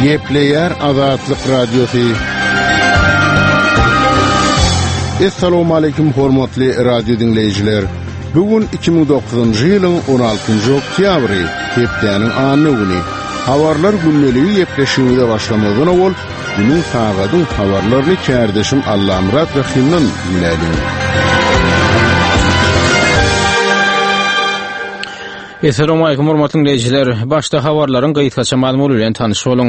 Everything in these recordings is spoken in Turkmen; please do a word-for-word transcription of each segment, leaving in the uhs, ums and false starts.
Yepleyer Azatlyk Radiosu. Assalamu alaykum hormatly radio dinleyijiler. Bugün iki bin dokuzuncu ýylyň on altynjy oktýabry, hepdeniň anyny güni. Habarlar günneligi ýepleşigide başlamadan ol, günün sagadyň habarlaryny kärdeşim Allamrat Rahimden dinleýin. Assalamu alaykum hormatly dinleyijiler. Başda habarlaryň gaýtgaça maglumaty bilen tanyş boluň.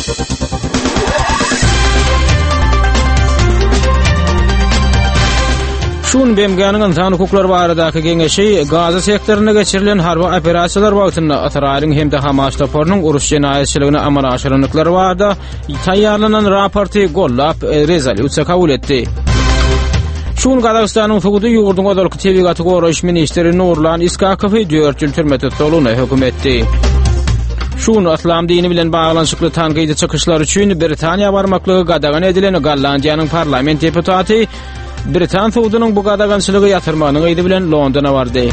Şun B M G'niň insan hukuklary baradaky geňeşi Gaza sektoruna geçirilen harby operasiýalar wagtynda Israýlyň hemde Hamas toparynyň uruş jenaýetçiligine amal aşyranlyklary barada taýýarlanan raporty gollap rezolyusiýa kabul etdi. Şun Gazagystanyň Suudi ýurduň odalky tebigaty goraýyş ministri Nurlan Iskakowy dört ýyl türme tutulugyna hökm etdi. Şun Islam dini bilen baglanşykly tanqidi çykyşlar üçin Britaniýa barmaklygy gadagan edilen Gollandiýanyň parlament deputaty Britan Suudynyň bu gadagançylygy ýatyrmagynyň ýyly bilen Londona bardy.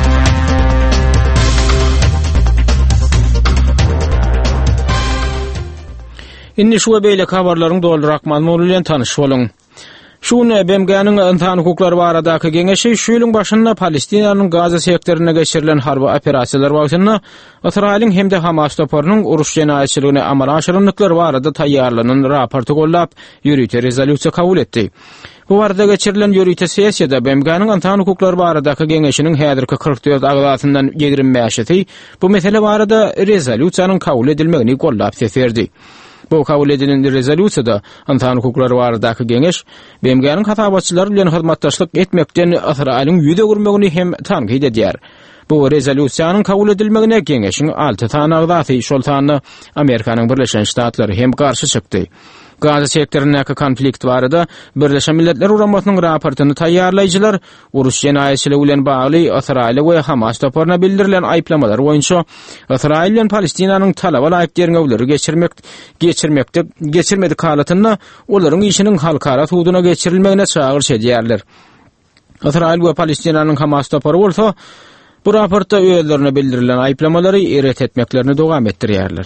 Indi şu beýle habarlaryň doldurak maglumaty bilen tanyş boluň. Şun B M G'niň insan hukuklary baradaky geňeşi şu ýylyň başynda Palestinanyň Gaza sektoruna geçirilen harby operasiýalar wagtynda Israýlyň hemde Hamas toparynyň uruş jenaýetçiligine amal aşyranlyklary barada taýýarlanan raporty gollap ýürüýte rezolyusiýa kabul etdi. Bu arada geçirilen ýürüýte sessiýada B M G'niň insan hukuklary baradaky geňeşiniň häzirki kırk dört agzatyndan ýigirme beşi bu mesele barada rezolyusiýanyň kabul edilmegini gollap seferdi. Bu kabul edilen rezolyusiýada insan hukuklary baradaky geňeş B M G'niň hatabatçylary bilen hyzmatdaşlyk etmekden Israýlyň ýüze gürmegini hem tanqid edýär. Bu rezolyusiýanyň kabul edilmegine geňeşiň alty tane agzaty şol tany Amerikanyň Birleşen Ştatlary hem garşy çykdy. Gaza sektorunyň konflikt barada Birleşen Milletler Uramatynyň raportyny taýýarlaýjylar uruş jenaýetçiligi bilen bagly Israýl we Hamas toparyna bildirilen aýplamalar boýunça Israýl bilen Palestinanyň talaba laýyk derňewleri geçirmek geçirmekde geçirmedi halatynda olaryň işiniň halkara hududyna geçirilmegine çağırış edýärler. Israýl we Palestinanyň Hamas topary bolsa bu raportda öýlerine bildirilen aýplamalary eret etmeklerini dowam etdirýärler.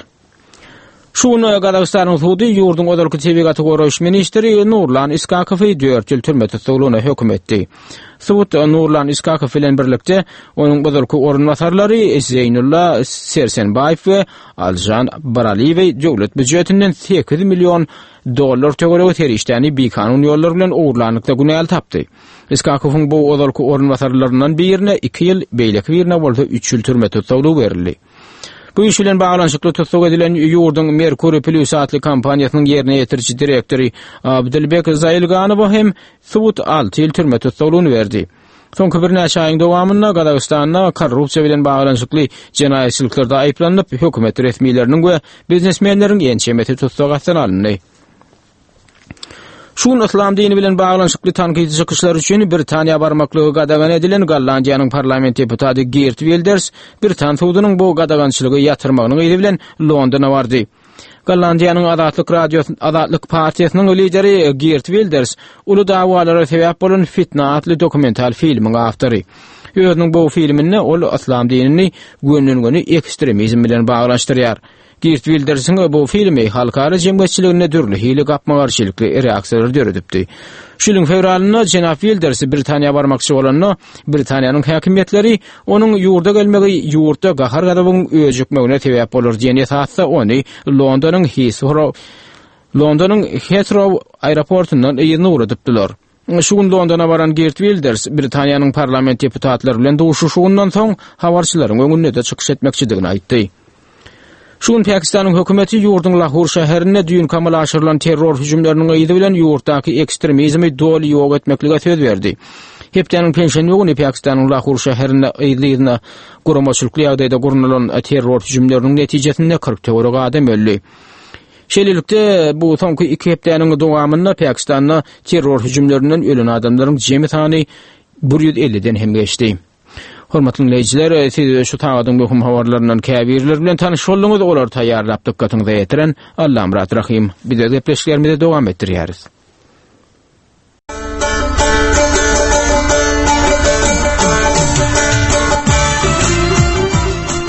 Şunu Gazagystanyň Suudi ýurduň odalky tebigaty goraýyş ministri Nurlan Iskakowy dört ýyl türme tutulugyna hökm etdi. Suudi Nurlan Iskakowy bilen birlikde onuň odalky orunbatarlary Zeynullah Sersenbaýew we Aljan Baraliýew döwlet büdjetinden sekiz milyon dollar töwereg terişdäni bikanun ýollar bilen owurlanykda günäl tapdy. Iskakowyň bu odalky orunbatarlaryndan birine iki ýyl, beýleki birine bolsa üç ýyl türme tutulugy berildi. Bu iş bilen baglanşykly tutsak edilen ýurduň Mercury Plus adly kompaniýasynyň ýerine ýetirçi direktori Abdulbek Zaylganow hem Suud alty ýyl türme tutulugyny berdi. Soňky bir näçe aýyň dowamynda Gazagystanda korrupsiýa bilen baglanşykly jenaýetçiliklerde aýplanyp hökümet resmiýetleriniň we biznesmenleriň ýençemeti tutsak atlan alındy. Şun Islam dini bilen baglanşykly tanqidi çykyşlar üçin Britaniýa barmaklygy gadagan edilen Gollandiýanyň parlament deputaty Geert Wilders Britan Suudynyň bu gadagançylygy ýatyrmagynyň ýyly bilen Londona bardy. Gollandiýanyň Azatlyk Radio Azatlyk partiýasynyň lideri Geert Wilders uly dawalara sebäp bolan Fitna adly dokumental filmiň awtory. Ýöňüň bu filminde ol Islam dinini gönlüňi ekstremizm bilen baglaşdyrýar. Geert Wilders'ın bu filmi halkara jemgyýetçiligine dürli hili gapma garşylikli reaksiýalar döredipdi. Şu ýylyň fevralyna Jenaf Wilders Britaniýa barmakçy bolanyna Britaniýanyň häkimetleri onuň ýurda gelmegi ýurtda gahar gadabyň öýjükmegine sebäp bolar diýen esasda ony Londonyň Heathrow Londonyň Heathrow aeroportundan ýygyny urudypdylar. Şu gün Londona baran Geert Wilders Britaniýanyň parlament deputatlary bilen duşuşugundan soň habarçylaryň öňünde de çykyş etmekçidigini aýtdy. Şun Pakistanyň hökümeti ýurduň Lahor şäherine düýün kamal aşyrylan terror hüjümleriniň ýyly bilen ýurtdaky ekstremizmi doly ýok etmeklige söz berdi. Hepdeniň penşenbe güni Pakistanyň Lahor şäherine ýylyna guramaçylyk ýagdaýda gurulan terror hüjümleriniň netijesinde kırk töwereg adam öldü. Şeýlelikde bu soňky iki hepdeniň dowamynda Pakistanda terror hüjümlerinden ölen adamlaryň jemi sany bir ýüz elliden hem geçdi. Hormatly dinleyijiler, siz şu taýdaň möhüm habarlarynyň käbirleri bilen tanyş bolduňyz, olar taýýarlap dikkatyňyzy ýetiren Allamrat Rahim. Biz de gepleşiklerimizi dowam etdirýäris.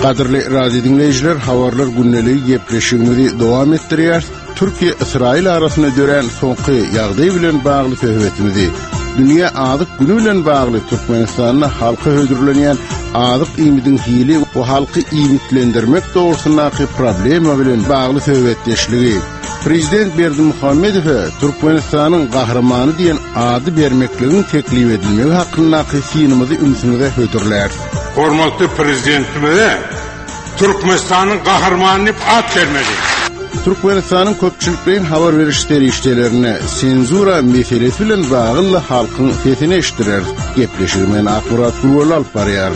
Kadrli radio dinleyijiler, habarlar günneliği gepleşigimizi dowam etdirýär. Türkiýe Israil arasynda dören soňky ýagdaý bilen bagly töhbetimizi, dünýä azyk güni bilen bagly Türkmenistanyň halka hödürlenýän azyk ýymydyň hili bu halky ýymitlendirmek dogrusundaky problema bilen bagly töhbetdeşligi, Prezident Berdimuhammedow Türkmenistanyň gahramany diýen ady bermekligini teklip edilmegi hakyndaky synymyzy ümsüňize hödürler. Hormatly prezidentimize Türkmenistanyň gahramany diýip ad bermeli. Türkmenistanyň köpçülik bilen habar berişleri işlerine senzura meselesi bilen bagly halkyň sesini eşdirer. Gepleşigmen akbarat gurul alyp barýar.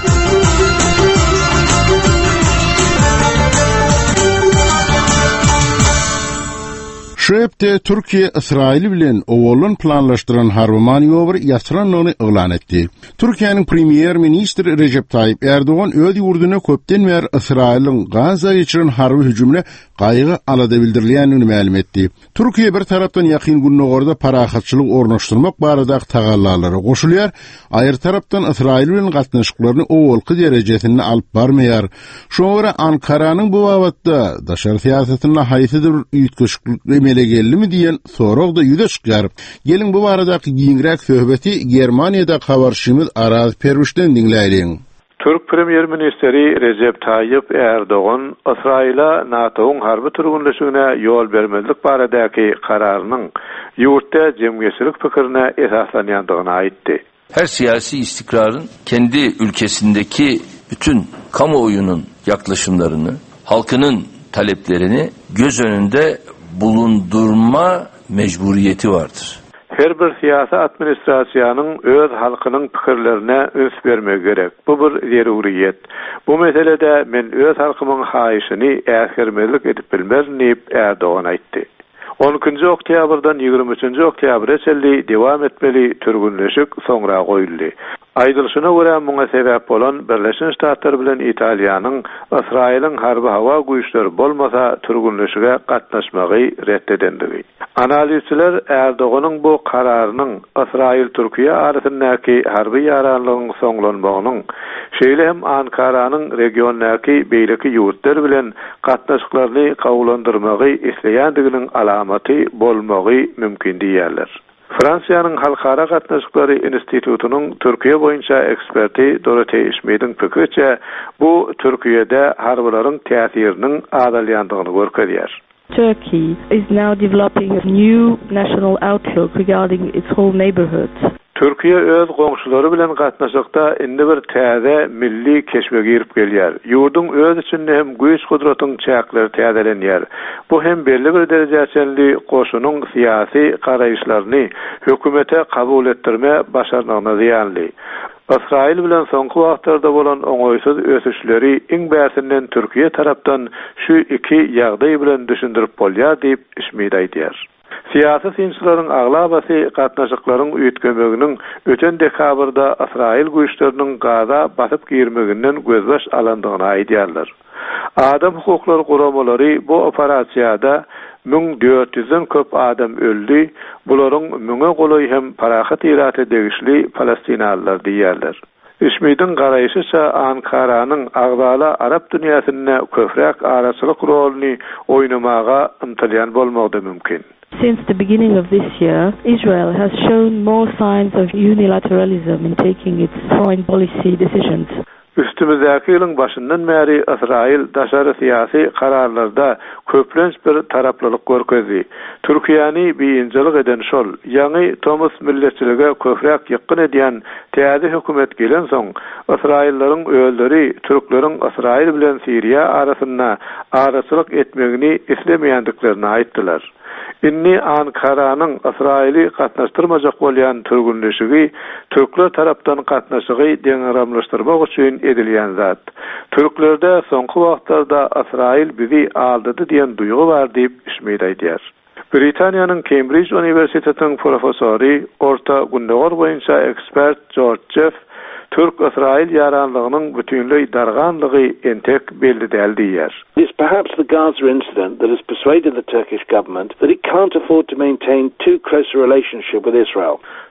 Şeýpde Türkiýe Israil bilen owalyn planlaşdyran harby manewr ýaşranlygyny elan etdi. Türkiýanyň premier ministri Recep Tayyip Erdoğan öz ýurduna köpden bäri Israiliň Gaza geçiren harby hüjümine gaýgy alada bildirilýänini ma'lum etdi. Türkiýe bir tarapdan ýakyn günnägerde parahatçylyk ornaşdyrmak barada tagallalary goşulýar, aýr tarapdan Israil bilen gatnaşyklaryny owalky derejesinde alyp barmaýar. Şoňra Ankaranyň bu wagtda daşary siýasatyna haýsydyr ýetgeşiklik gelimi diýen sorag da ýüze çykýar. Gelin bu baradaky giňrek söhbeti Germaniýada habarşymyz Araz Perwişden dinläýin. Türk Premier Ministeri Recep Tayyip Erdoğan Israila NATO'nun harby turgunlaşygyna ýol bermezlik baradaky kararynyň ýurtda jemgyýetçilik pikirine esaslanýandygyny aýtdy. Her siyasi istikrarın kendi ülkesindeki bütün kamuoyunun yaklaşımlarını, halkının taleplerini göz önünde bulundurma mecburiyeti vardır. Her bir siyasi administrasiýanyň öz halkynyň pikirlerine öns bermegi gerek. Bu bir zeruriyet. Bu meselede men öz halkymyň haýyşyny ähirmelik edip bilmerin diýip Erdoğan aýtdy. on üçinji oktýabrdan ýygrimi üçinji oktýabra çelli dewam etmeli türgünleşik soňra goýuldy. Aýdylşyna görä muňa sebäp bolan Birleşen Ştatlar bilen Italiýanyň Israiliň harby hawa güýçleri bolmasa türgünleşige gatnaşmagy reddedendigi. Analizçiler Erdoğanyň bu kararynyň Israil Türkiýe arasyndaky harby ýaranlygyň soňlanmagynyň, şeýle hem Ankaranyň regiondaky beýleki ýurtlar bilen gatnaşyklaryny kawulandyrmagy isleýändiginiň alamaty bolmagy mümkin diýerler. Fransiýanyň Halkara Gatnaşyklary Institutunyň Türkiýe boýunça eksperti Dorothy Schmidt'in pikiriçe bu Türkiýede harbylaryň täsiriniň azalýandygyny görkezýär. Turkey is now developing a new national outlook regarding its whole neighborhood. Türkiýe öz goňşulary bilen gatnaşykda indi bir täze milli keşme girip gelýär. Ýurdun öz içinde hem güýç gudratyň çäkleri täzelenýär. Bu hem belli bir derejeçenli goşunyň syýasy garaýşlaryny hökümete kabul etdirme başarmagyna ziýanly. Israil bilen soňky wagtlarda bolan oňoýsuz ösüşleri iň bäsinden Türkiýe tarapdan şu iki ýagdaý bilen düşündirip bolýar diýip Schmidt aýdýar. Siyasi sinçilerin ağlabası gatnaşyklaryň üýtgemeginiň öten dekabrda Israil güýçleriniň Gaza basyp girmeginden gözbaş alandygyny aýdýarlar. Adam hukuklary guramalary bu operasiýada min dört yüzden köp adam öldü. Bularyň müňe goly hem parahat iraty degişli Palestinalılar diýerler. Schmidt'in garaýşyça Ankaranyň agzala Arap dünýäsinde köpräk araçylyk roluny oýnamaga ymtylýan bolmagdy mümkin. Since the beginning of this year, Israel has shown more signs of unilateralism in taking its foreign policy decisions. Üstümüzdäki ýylyň başyndan bäri Israil daşary syýasy kararlarda köplenç bir taraplylyk görkezdi. Türkiýany biýinjilik eden şol, ýa-ni Thomas milletçilige köpräk ýakyn edýän täze hökümet gelen soň, Israillaryň öýleri türkleriň Israil bilen Siriýa arasynda araçylyk etmegini islemeýändiklerini aýtdylar. Inni Ankaranyň Israili gatnaşdyrmajak bolýan türgünleşigi türkler tarapdan gatnaşygy deňramlaşdyrmak üçin edilýän zat. Türklerde soňky wagtlarda Israil bizi aldydy diýen duýgu bar diýip Schmidt aýdýar. Britaniýanyň Cambridge Universitetining professory, orta gündäger boýunça ekspert George Jeff Türk-Israil yaranlygynyň bütünlüği darganlygy entek belli däl diýer. It's perhaps the Gaza incident that has persuaded the Turkish government that it can't afford to maintain too close a relationship with Israel.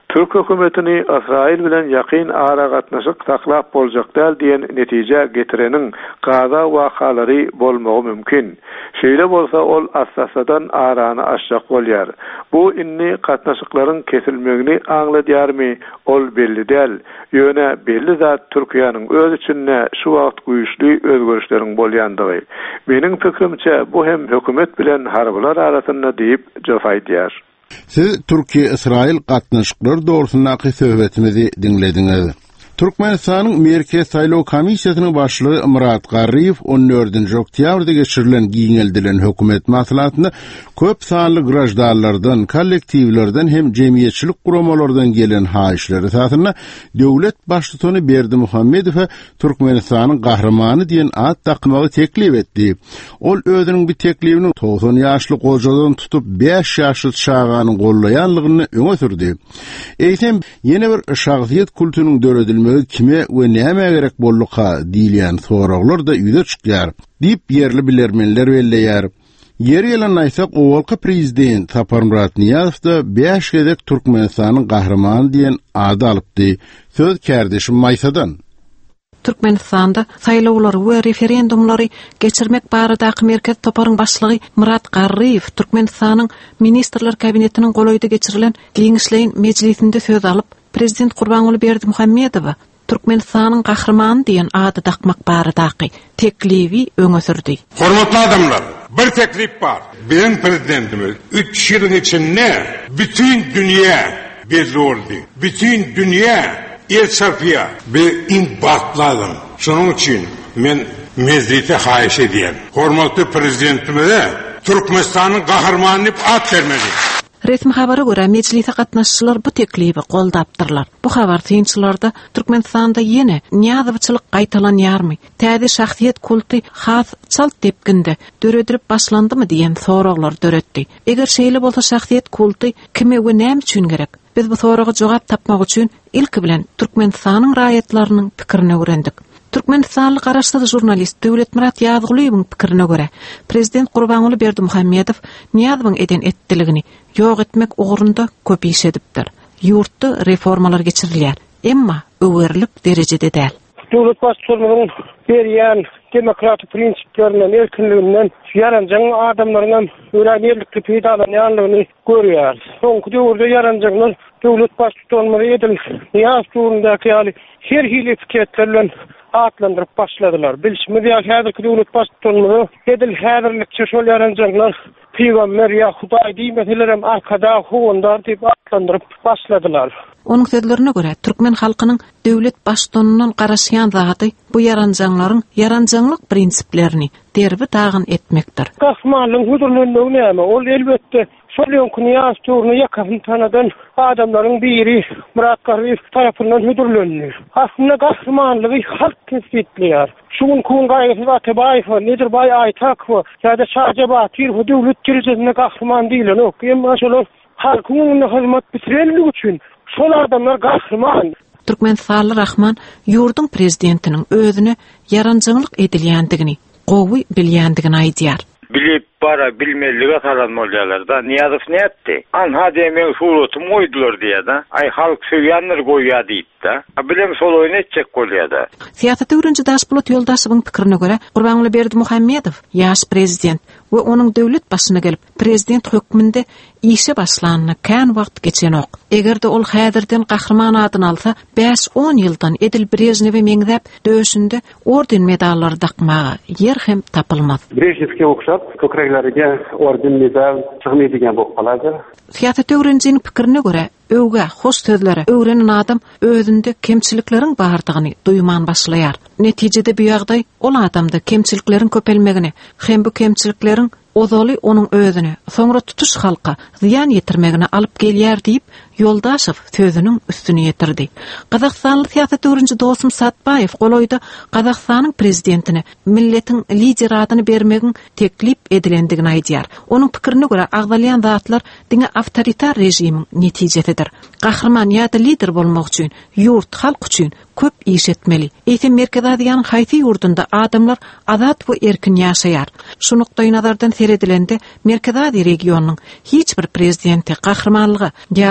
Türk hökümetini İsrail bilen ýakyn ara gatnaşyk taklap boljak däl diýen netije getirenin gaza wakalary bolmagy mümkin. Şeýle bolsa ol assasadan arany aşjak bolýar. Bu inni gatnaşyklaryň kesilmegini aňladýarmy? Ol belli däl. Ýöne belli zat Türkiýanyň öz içinde şu wagt güýçli özgörüşleriň bolýandygy. Meniň pikrimçe bu hem hökümet bilen harbylar arasynda diýip jofaýdýar. Siz Türkiýe-Israil gatnaşyklar dogrusundaky söhbetimizi dinlediňiz. Türkmenistanyň Merkez Saýlaw Komissiýasynyň başlygy Murat Garriýew on dördünji oktýabrda geçirilen giňeldilen hökümet maslahatyny köp sanly grajdanlardan, kollektiwlerden hem jemgyýetçilik guramalardan gelen haýyşlar esasyna döwlet başlygyny Berdimuhammedow Türkmenistanyň gahrymany diýen ad takmagy teklip etdi. Ol özüniň bir teklibini doksan ýaşly gojadan tutup beş ýaşly çağanyň gollaýanlygyny öňe sürdi. Eýsem ýene bir şahsiýet kulturynyň döredilmegi kime we näme gerek bollukka diýilýän soraglar da ýüze çykýar diýip ýerli bilermenler belleýär. Ýeri ýalan aýsak owalky prezident Saparmurat Niýazow da beş gezek Türkmenistanyň gahrymany diýen ady alypdy. Söz kärdeşim Maýsadan. Türkmenistanda saýlawlary we referendumlary geçirmek baradaky merkez toparyň başlygy Murat Garriýew Türkmenistanyň ministrler kabinetiniň golaýda geçirilen giňişleýin mejlisinde söz alyp, Prezident Gurbanuly Berdimuhammedow Türkmenistanyň gahrymany diýen ady takmak baradaky teklibi öňe sürdi. Hormatly adamlar, bir teklip bar. Benim prezidentimiz üç ýylyň içinde bütün dünýä belli oldy. Bütün dünýä el sarpya ve imbatladım. Şunun için men mezlite haýyş edýän. Hormatly prezidentimize Türkmenistanyň gahrymany diýip at bermeli. Resmi habara göre meclise gatnaşçylar bu teklibi goldapdyrlar. Bu habar synçylarda Türkmenistanda ýene niýazawçylyk gaýtalanýarmy? Täze şahsiýet kulty has çalt tepginde döredirip başlandymy diýen soraglar döretdi. Eger şeýle bolsa şahsiýet kulty kime we näme üçin gerek? Biz bu soraga jogap tapmak üçin ilki bilen Türkmenistanyň raýatlarynyň pikirini öwrendik. Türkmenistanlyk garaşsyz jurnalist Döwlet Murat Ýazgulyowyň pikirine görä, Prezident Gurbanuly Berdimuhammedow Niýazowyň eden etdiligini ýok etmek ugrunda köp iş edipdir. Ýurtda reformalar geçirilýär, emma öwürlük derejede däl. Döwlet başçylygynyň berýän demokratik prinsiplerinden, erkinliginden ýaranjak adamlaryň öwrenýärlikli peýdalanýanlygyny görýär. Soňky döwürde ýaranjaklar döwlet başçylygynda edil ýaşduryndaky ýaly her hili fikirlerden atlandyryp başladylar. Bilişmedi ýa häzirki döwlet başçylygyny edil häzirlikçi şol ýaranjaklar peýgamber ýa Hudaý diýmeseler hem arkada howundar diýip atlandyryp başladylar. Onun sözlerine göre Türkmen halkynyň döwlet başçylygynyň garaşýan zaty bu ýaranjaklaryň ýaranjanlyk prinsiplerini derbi dagyn etmekdir. Gahmanlyň huzurlugyny näme? Ol elbetde şol ýonkny ýaşdurny ýakyn tanadan adamlaryň biri Murat Garriýew tarapyndan huzurlanýar. Aslynda gahmanlygy halk kesipleýär. Şuň kun gaýsy Atabaýew, Nedirbaý Aýtakow, ýa-da Şahjaba Atyr bu döwlet kirjesine gahman diýilen ok. Emma şol halkyň hyzmat bitireligi üçin şol adamlar gahryman. Türkmenistanyň Rahman ýurdun prezidentiniň özüne ýaranjanlyk edilýändigini, gowy bilýändigini aýdýar. Bilip bara bilmeliğe kalan molyalar da Niýazow ne etdi? Anha demeň surutum oýdular diýe da. Ay halk söýýänler goýýa diýip da. Bilem sol oýun etjek bolýar. Siýasat öwrenji Daşbulat Ýoldaşowyň pikirine görä, Gurbanuly Berdimuhammedow ýaş prezident we onuň döwlet başyna gelip prezident hökmünde işe başlanyna kän wagt geçen ok. Egerde ol häzirden gahrman adyny alsa, beş on ýyldan Edil Brejnewi meňzäp döşünde orden medallary takmagy ýer hem tapylmaz. Brejnewke okşap kökrekleriga orden medal çygmaýdigan bolup galadyr. Siýasat öwrenjiniň pikirine görä, öwge hoş sözlere öwrenen adam özünde kemçilikleriň bardygyny duýman başlaýar. Netijede bu ýagdaý ol adamda kemçilikleriň köpelmegini hem bu kemçilikleriň ozaly onuň özüne, soňra tutuş halka ziyan ýetirmegine alyp gelýär diýip Ýoldaşow sözüniň üstüne ýetirdi. Gazakstanly siýasat öwrenji Dostum Satbaýew golaýda Gazakstanyň prezidentine milletiň lider adyny bermegiň teklip edilendigini aýdýar. Onuň pikirine görä agdalýan zatlar diňe awtoritar rejimiň netijesidir. Gahrman ýa-da lider bolmak üçin, ýurt halk üçin köp iş etmeli. Eýsem Merkez Aziýanyň haýsy ýurdunda adamlar azat we erkin ýaşaýar. Şu nukdaý nazardan seredilende Merkez Aziýa regionunyň hiç bir prezidenti gahrmanlygy ýa-da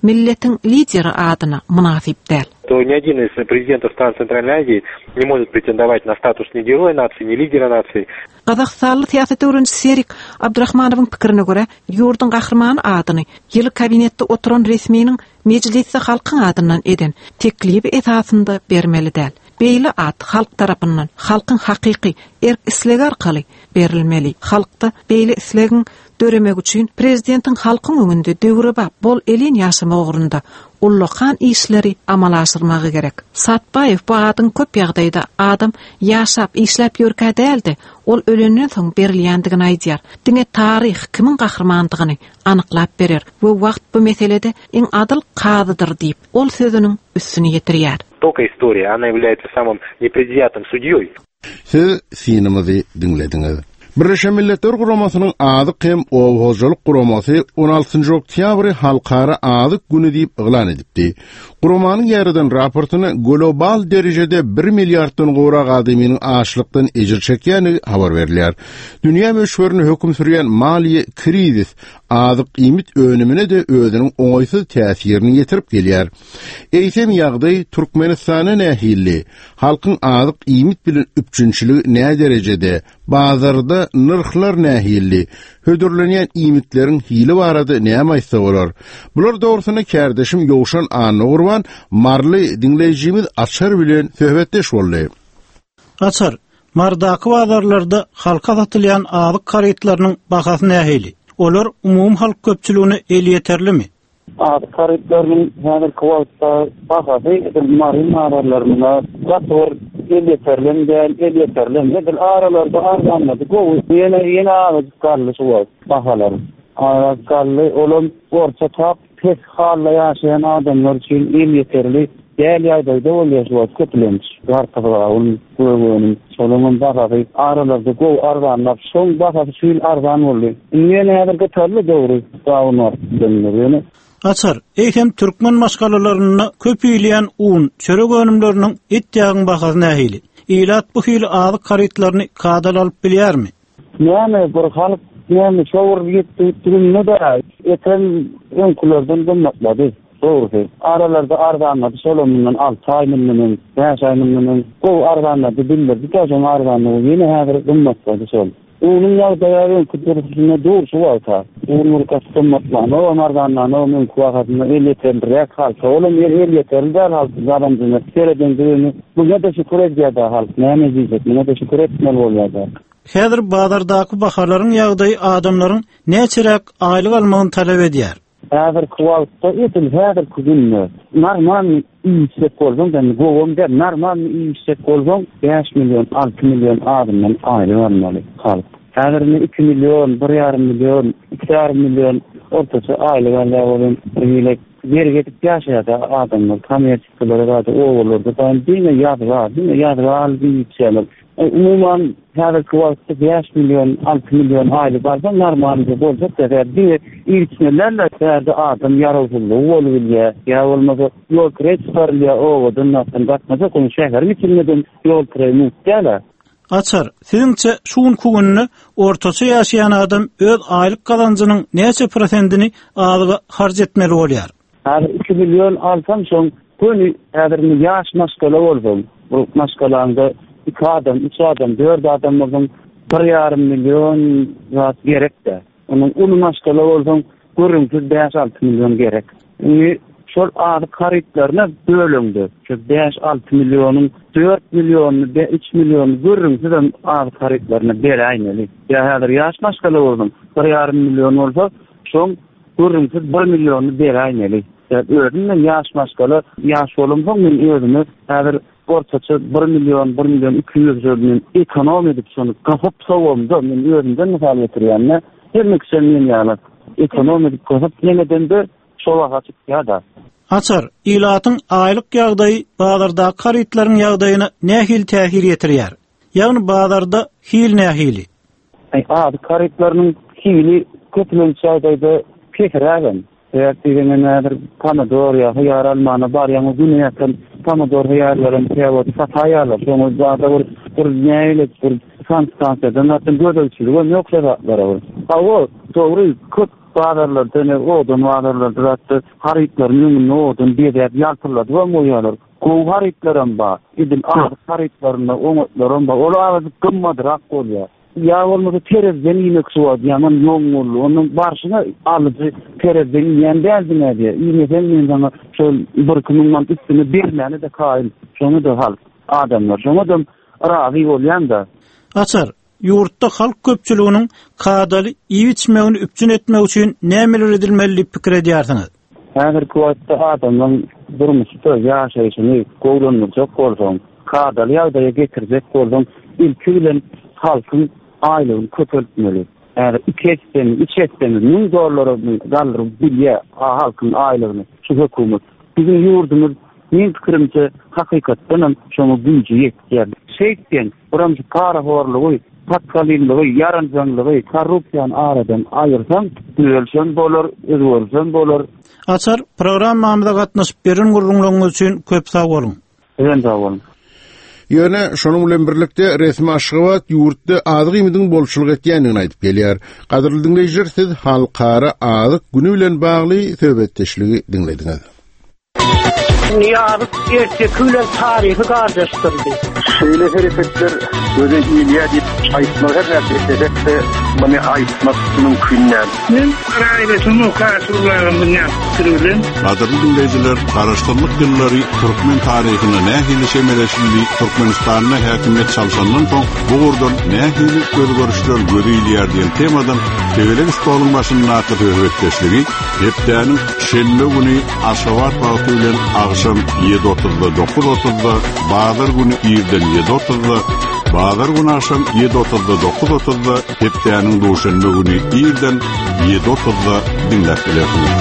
milletin lideri adyna münasip däl. То ни один из президентов стран Центральной Азии не может претендовать на статус ни героя нации, ни лидера нации. Qazaqstanly siýasat öwrençisi Serik Abdurrahmanowyň pikirine görä, ýurdun gahrmany adyny ýyly kabinetde oturan resminiň meclisde halkyň adyndan eden teklibi esasynda bermeli däl. Beýle ad halk tarapyndan halkyň hakyky erk isleg arkaly berilmeli. Halkda beýle islegiň döremek üçin prezidentin halkyň öňünde döwrebe bol elin ýaşama ugurunda ullakan işleri amala aşyrmagy gerek. Satbayev bu adyň köp ýagdaýda adam ýaşap işläp ýörkä däldi. Ol ölenden soň berilýändigini aýdýar. Diňe taryh kimin gahrmandygyny anyklap berer we wagt bu meselede iň adyl kadydyr diýip ol sözüniň üstüne ýetirýär. Только история, она является самым непредвзятым судьей. Siz sinimizi dinlediňiz. Birleşen Milletler Guramasynyň adyk hem owhojuluk guramasy on altynjy oktýabry halkara adyk güni diýip eglan edipdi. Guramanyň ýerden raportyny global derejede bir milliarddan gowrak adamyň açlykdan ejir çekýäni habar berilýär. Dünýä möşwerini hökm sürýän maliýe krizis adyk ýymit önümine de özüniň oňaýsyz täsirini ýetirip gelýär. Eýsem ýagdaý Türkmenistana nähilli, halkyň adyk ýymit bilen üpçünçiligi nä derejede, bazarda nırxlar nähilli, hödürlenýän ýymytlaryň hili barady näme aýtsa bolar. Bular dogrusyna kärdeşim Ýowşan Anny Gurban marly dinleýijimiz Açar bilen söhbetdeş boldy. Açar, mardaky bazarlarda halka satylýan adyk karytlarynyň bahasy nähili? Olar umum halk köpçüligine el yeterlimi? Adyk karytlarynyň häzir kwota bahasy marly bazarlaryna gator el yeterlimi däl, el yeterlimi däl aralarda arzanlady. Gowy ýene ýene adyk karlysy bar bahalary. Adyk karly olam orta tap pes halla ýaşaýan adamlar üçin el yeterli däl ýaýdaýda bolýar köplenç. Gartagyň göwüniň solomon bahasy aralarda gow arzanlap soň bahasy üçin arzan boldy. Ýene häzirki türlü döwri dawnar denilýär. Açar, eýsem türkmen maşgalalaryny köpüýleýän un, çörek önümleriniň etýägiň bahasy nähili? Ilat bu hili adyk karytlaryny kadal alyp bilýärmi? Näme bir halk näme şowur ýetdirýärmi da eten öňkülerden gymmatlady. Doğru. Aralarda arzanlady solomundan altı ay minimum, beş ay minimum. Bu arzanlady bildirdi. Käçen arzanlady ýene häzir gymmatlady sol. Onun ýagdaýaryň köpüýüne dogry bolsa, onun kastymmatlany, omardanlany, onun kuwagatyny elýetendirek halka, olam ýer elýetendir halka zaramdyny seredendiriň. Bu näde şükür edýär halk, näme diýip, näde şükür etmeli bolýar. Häzir bazardaky bahalaryň ýagdaýy adamlaryň näçerek aýlyk almagyny talap edýär. Häzir kwalta etil häzir kuzunny. Normal işlek bolsaň, ben gowumda normal işlek bolsaň beş milyon, altı milyon adamdan aýlyk almaly halk. Häzir iki milyon, bir ýarym milyon, iki ýarym milyon ortaça aýlyk almaly bolýar. Yer getip ýaşaýar adamlar, kommersiýalara da oğullarda da diňe ýazgar, diňe ýazgar diýýär. Umuman häzir kwalta beş milyon, altı milyon aýlyk barsa normalde bolsa da diňe ilçelerle täze adam ýaraldyly bolýar. Ýa bolmasa ýol kretçileriyle owadan natdan gatmaja konuş şäher mikinmeden ýol kremi däler. Açar, siziňçe şuň kugünni ortaça ýaşaýan adam öz aýlyk kazanjynyň näçe prosentini adyga harj etmeli bolýar? Häzir iki milyon alsam soň köni häzirni ýaş maskala bolsam, bu maskalanda iki adam, üç adam, dört adamlaryň bir ýarym milyon zat gerekde. Onun ulu maskala bolsam görüňsiz beş altı milyon gerek. Indi şol adyk karytlaryna bölündi. Şu beş altı milyonyň dört milyonyny, üç milyonyny görüňsiz adyk karytlaryna beräýmeli. Ýa häzir ýaş maskala bolsam bir ýarym milyon bolsa, şoň görüňsiz bir milyonyny beräýmeli. Ödünle ýaş maskala, ýaş bolumsoň men özümi häzir ortaça bir milyon, bir milyon iki yüz ödünün ekonomi edip şonu kapap sowamda men özümden misal getirýänne, hermek sen men ýaly ekonomi edip kapap nemeden de şola çykýar. Açar, ilatyň aýlyk ýagdaýy bazarda karytlaryň ýagdaýyna nähil täsir ýetirýär? Ýagny bazarda hil nähili? Ay, ady karytlarynyň hili köplenç ýagdaýda peşrägen. Eğer birine nedir pomidor ya hıyar almanı bar ýa-da güne ýakyn pomidor hıyarlaryň täwet satýarlar. Şoňa zada bir bir näýle bir konstansiýadan atyn gödölçiligi ýoksa da bar. Hawa Doğru köp bazarlar dene odun bazarlar durattı. Haritlarının odun diye yaptılar. Bu moyalar. Ko haritlaram ba. İdin ağır haritlarına umutlarım ba. Ola ağzı kımmadırak oluyor. Ya olmadı terezden inek suat yaman yongullu. Onun başına alıcı terezden yiyen bezdine diye. İneken insanlar şöyle bırkınından üstüne birmeni de kail. Şunu da halk adamlar. Şunu da razı olayan da. Açar, yurtta halk köpçülüğünün kadalı iyi içmeğini üpçün etmek için nemeler edilmeli fikir ediyorsunuz? Her kuvvette adamın durmuştu yaşayışını kovlanmayacak olsun. Kadalı yağdaya getirecek olsun. İlküyle halkın aylığını köpültmeli. Yani iki etmeni, üç etmeni, min dolarlarını kaldırıp bilye halkın aylığını, şu hükümet. Bizim yurdumuz min fikrimce hakikatten şunu gücü yetkiyer. Şeyden, buramcı kara horluğu, takkalilliği, yarancanlığı, korrupsiyan aradan ayırsan, düzelsen bolar, üzülsen bolar. Açar, programmamda katnaşıp berin gurrunluğunuz için köp sağ olun. Ben sağ olun. Ýöne şonuň bilen birlikde resmi Aşgabat ýurtda azyk ýmydyň bolşulyk etýändigini aýdyp gelýär. Gaderly dinleýijiler, siz halkara azyk güni bilen bagly söhbetdeşligi dinlediňiz. Niýazyk erki külen taryhy gardaşdyrdy. Şeýle hereketler göze ýylýar diýip aýtmalar her näderde meni aýtmak mümkindir. Men raýatyny karşylaýarmyn ýa-da Gaderly dinleýijiler, garaşdyrlyk ýyllary türkmen taryhyna nähili şemeleşildi, Türkmenistanyna häkimet çalşandan soň bu gurdan nähili özgörüşler görýär diýen temadan Tegeleg stoluň başyna natyp öwretdeşligi, hepdäniň şemme güni Aşgabat wagty bilen agşam ýedi otuzda dokuz otuzda, Baýlar güni ýerden ýedi otuzda, Baýlar güni agşam ýedi otuzda dokuz otuzda, hepdäniň duşanma güni ýerden ýedi otuzda dinläp bilersiniz.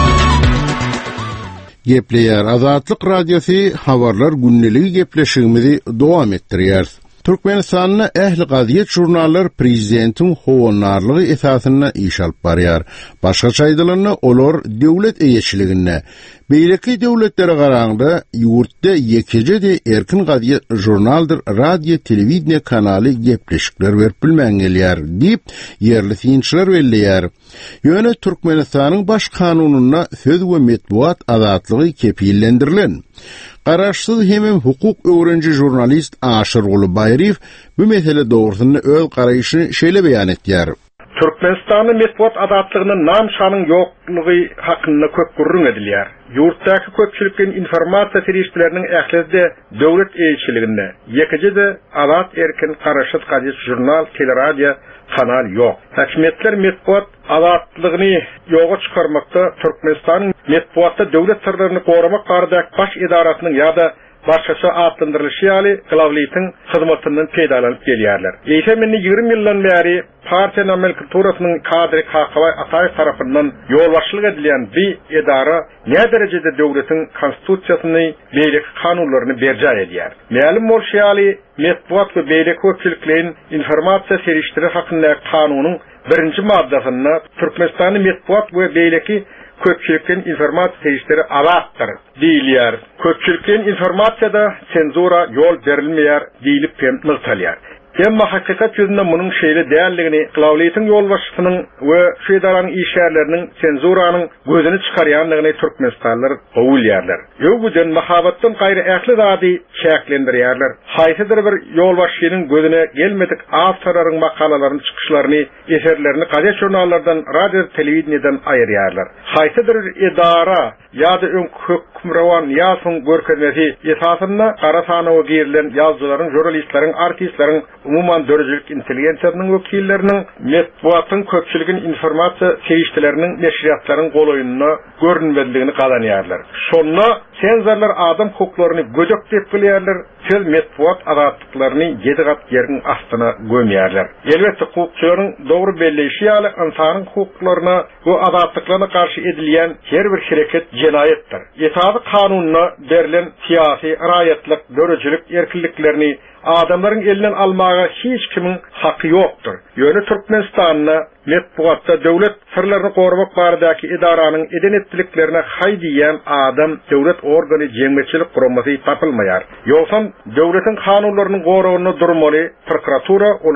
Gepleýär Azatlyk radiosy habarlar günneligi gepleşigimizi dowam etdirýär. Türkmenistanyň ähli gaziýet jurnallar prezidentiň howunarlygy esasyna iş alyp barýar. Başgaça aýdylanyna olar döwlet eýetçiligine, beýleki döwletlere garaňda ýurtda ýekije-de erkin gaziýet jurnaldyr, radio, telewizioniýa kanaly gepleşikler berip bilmän gelýär diýip ýerli synçylar belleýär. Ýöne Türkmenistanyň baş kanunyna söz we medeniýet azatlygy kepillendirilen. Garaşsyz hemem hukuk öwrenji jurnalist Aşyr Gulubayriw bu mesele dogrusynda öz garaýyşyny şeýle beýan etýär. Türkmenistanyň medeniýet azatlygynyň nam şanyň ýoklugy hakynda köp gurrun edilýär. Ýurtdaky köpçülikin informasiýa serişleriniň ählide döwlet eýçiliginde, ýekije-de azat erkin garaşsyz gaziýet jurnal, teleradio kanal ýok. Häkimetler medeniýet azatlygyny ýoga çykarmakda Türkmenistanyň medeniýetde döwlet sirlerini goramak barada baş edarasynyň ýa-da başgaça atlandyrylýy ýaly glavliýetiň hyzmatyndan peýdalanyp gelýärler. Eýsemini ýygrimi ýyldan bäri partiýa nomenklaturasının kadri Kakabay Ataýew tarapyndan ýolbaşçylyk edilen bir edara ne derejede döwletiň konstitusiýasyny, beýleki kanunlaryny berja edýär. Mälim bolşýaly medeniýet we beýleki köpçüliklerin informasiýa serişleri hakyndaky kanunyň birinji maddasyna Türkmenistanyň medeniýet we beýleki köpçülikin informasiýa serişleri alatdyr diýilýär. Köpçülikin informasiýada senzura ýol berilmeýär diýilip hem nyktalýar. Emma hakikat ýüzünde munyň şeýle dälligini glavliýetiň ýolbaşçysynyň we şu edaranyň işgärleriniň senzuranyň gözüni çykarýanlygyny türkmenistanlylar gowulýarlar. Ýögüden mahabatdan gaýry ähli zady şäklendirýärler. Haýsydyr bir ýolbaşçynyň gözüne gelmedik awtorlaryň makalalaryny, çykyşlaryny, eserlerini gazetä jurnallardan, radio, telewizioniýadan aýyrýarlar. Haýsydyr edara ýa-da öň hökümrawan ýa-da görkezmesi esasyna gara sanawy girilen ýazgylaryň, jurnalistleriň, artistleriň, umuman dörjülük intelligensiýasynyň wekilleriniň, medeniýetiň köpçüligin informasiýa serişleriniň, neşriýatlaryň goloýunyna görünmezligini galanýarlar. Şonda senzorlar adam hukuklaryny gödök diýip bilýärler, söz medeniýet azatlyklaryny ýedi gat ýerin astyna gömýärler. Elbetde hukukçylaryň dogry belleşi ýaly insanyň hukuklaryna bu azatlyklaryna garşy edilýän her bir hereket jinayetdir. Ýetaby kanunyna berilen siýasy, raýatlyk, dörjülük erkinliklerini adamların elinden almağa hiç kimin hakkı yoktur. Yönü Türkmenistan'na medeniýetde döwlet sirlerini goramak baradaky edaranın eden ettiliklerine hay diýen adam döwlet organy jemgyçilik guramasy tapylmaýar. Ýoksa döwletiň kanunlarynyň goragyny durmaly, prokuratura olaryň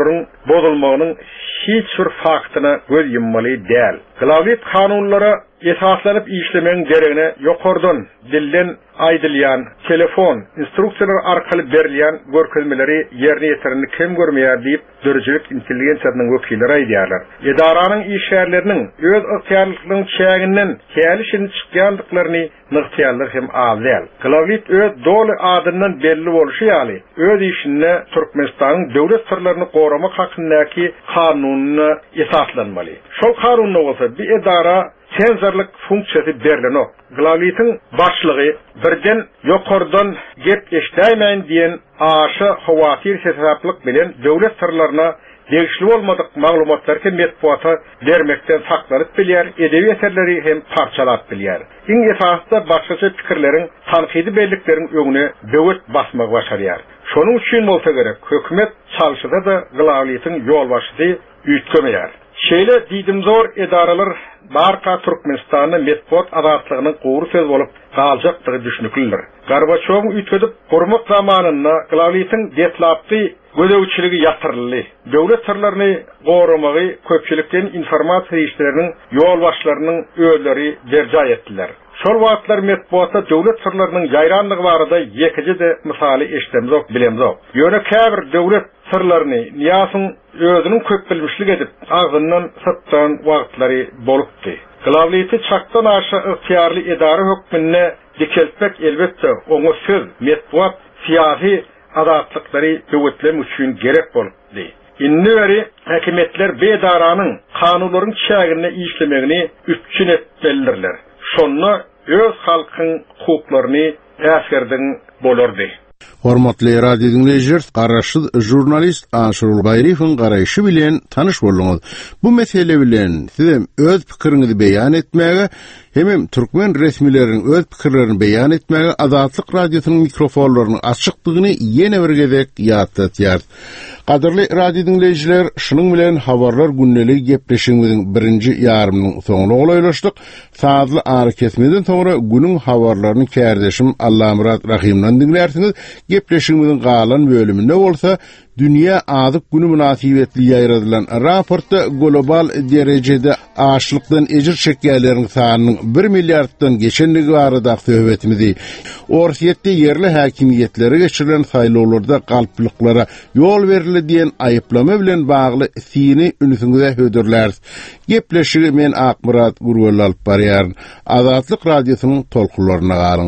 bozulmagynyň hiç bir faktyna göz yummaly däl. Glawlit kanunlara esaslanıp işlemenin gereğine yokordan dilden aydılyan, telefon, instruksiyalar arkaly berilýän görkezmeleri yerine yeterini kim görmeýär diýip dörjülük intelligensiýasynyň wekilleri aýdýarlar. Edaranyň işgärleriniň öz yktiýarlygynyň çäginden käli çykýandyklaryny nyktyýarlar hem azal. Glawlit öz doly adyndan belli bolşy ýaly öz işine Türkmenistanyň döwlet sirlerini goramak hakyndaky kanunyna esaslanmaly. Şol kanunyna bolsa bir edara senzorlyk funksiyasy berileno. Glawlityň başlygy birden ýokardan gep eşdäýmän diýen aşy hawatyr hesaplyk bilen döwlet sirlerini degişli bolmadyk maglumatlarga metbuata bermekden saklanyp bilýär, edebi eserleri hem parçalap bilýär. Iň esasda başgaça pikirleriň, tanqidi bellikleriň öňüne döwlet basmagy başarýar. Şonuň üçin bolsa gerek, hökümet çalşyda da Glawlityň ýolbaşçysy üýtgemeýär. Şeýle diýdim zor edaralar barka Türkmenistanyň metbuat azatlygynyň gowru söz bolup galjakdygy düşünüklidir. Gorbaçow üýtgedip gurmak zamanynda Glawlityň detlapdy gödäwçiligi ýatyrly. Döwlet sirlerini goramagy köpçülikden informasiýa işleriniň ýolbaşçylarynyň öýleri berja etdiler. Şol wagtlar metbuatda döwlet sirleriniň ýaýranlygy barada ýekiji de misaly eşdemzok bilemzok. Ýöne käbir döwlet sirlerini niýasyň özüniň köp bilmişlik edip agzyndan satdan wagtlary bolupdy. Glawlity çakdan aşa yktiýarly edara hökmüne dikeltmek elbetde oňa söz, metbuat, siýasy azatlyklary döwletlem üçin gerek bolupdy. Inni beri häkimetler bedaranyň kanunlaryň çägine işlemegini üçin etdiler. Şonna öz halkyň hukuklaryny äsgerden bolardy. Hormatly radio dinleyijiler, garaşy jurnalist Aşyrul Bayrifoň garaýşy bilen tanyş bolduňyz. Bu mesele bilen sizem öz pikiriňizi beýan etmäge, hem türkmen resmileriniň öz pikirlerini beýan etmäge Azatlyk radiosynyň mikrofonlarynyň açykdygyny ýene bir gezek ýatdatýar. Gaderli radio dinleyijiler, şunuň bilen habarlar günneligi gepleşigimiziň birinji ýarymynyň soňuna golaýlaşdyk. Saatly ary kesmeden soňra günüň habarlaryny kärdeşim Allamurad Rahimden dinlersiňiz. Gepleşigimiziň galan bölüminde bolsa Dünya Azyk Günü münasibetli ýaýradylan raportda global derejede açlykdan ejir çekýärleriň sanynyň bir milliarddan geçenligi barada söhbetimizi, Orsiýetde yerli häkimiýetlere geçirilen saýlawlarda galplyklara ýol berildi diýen aýyplama bilen bagly sini ünüsüňize hödürler. Gepleşigi men Akmurat Gurgol alyp barýar. Azatlyk radiosynyň tolkunlaryna galyň.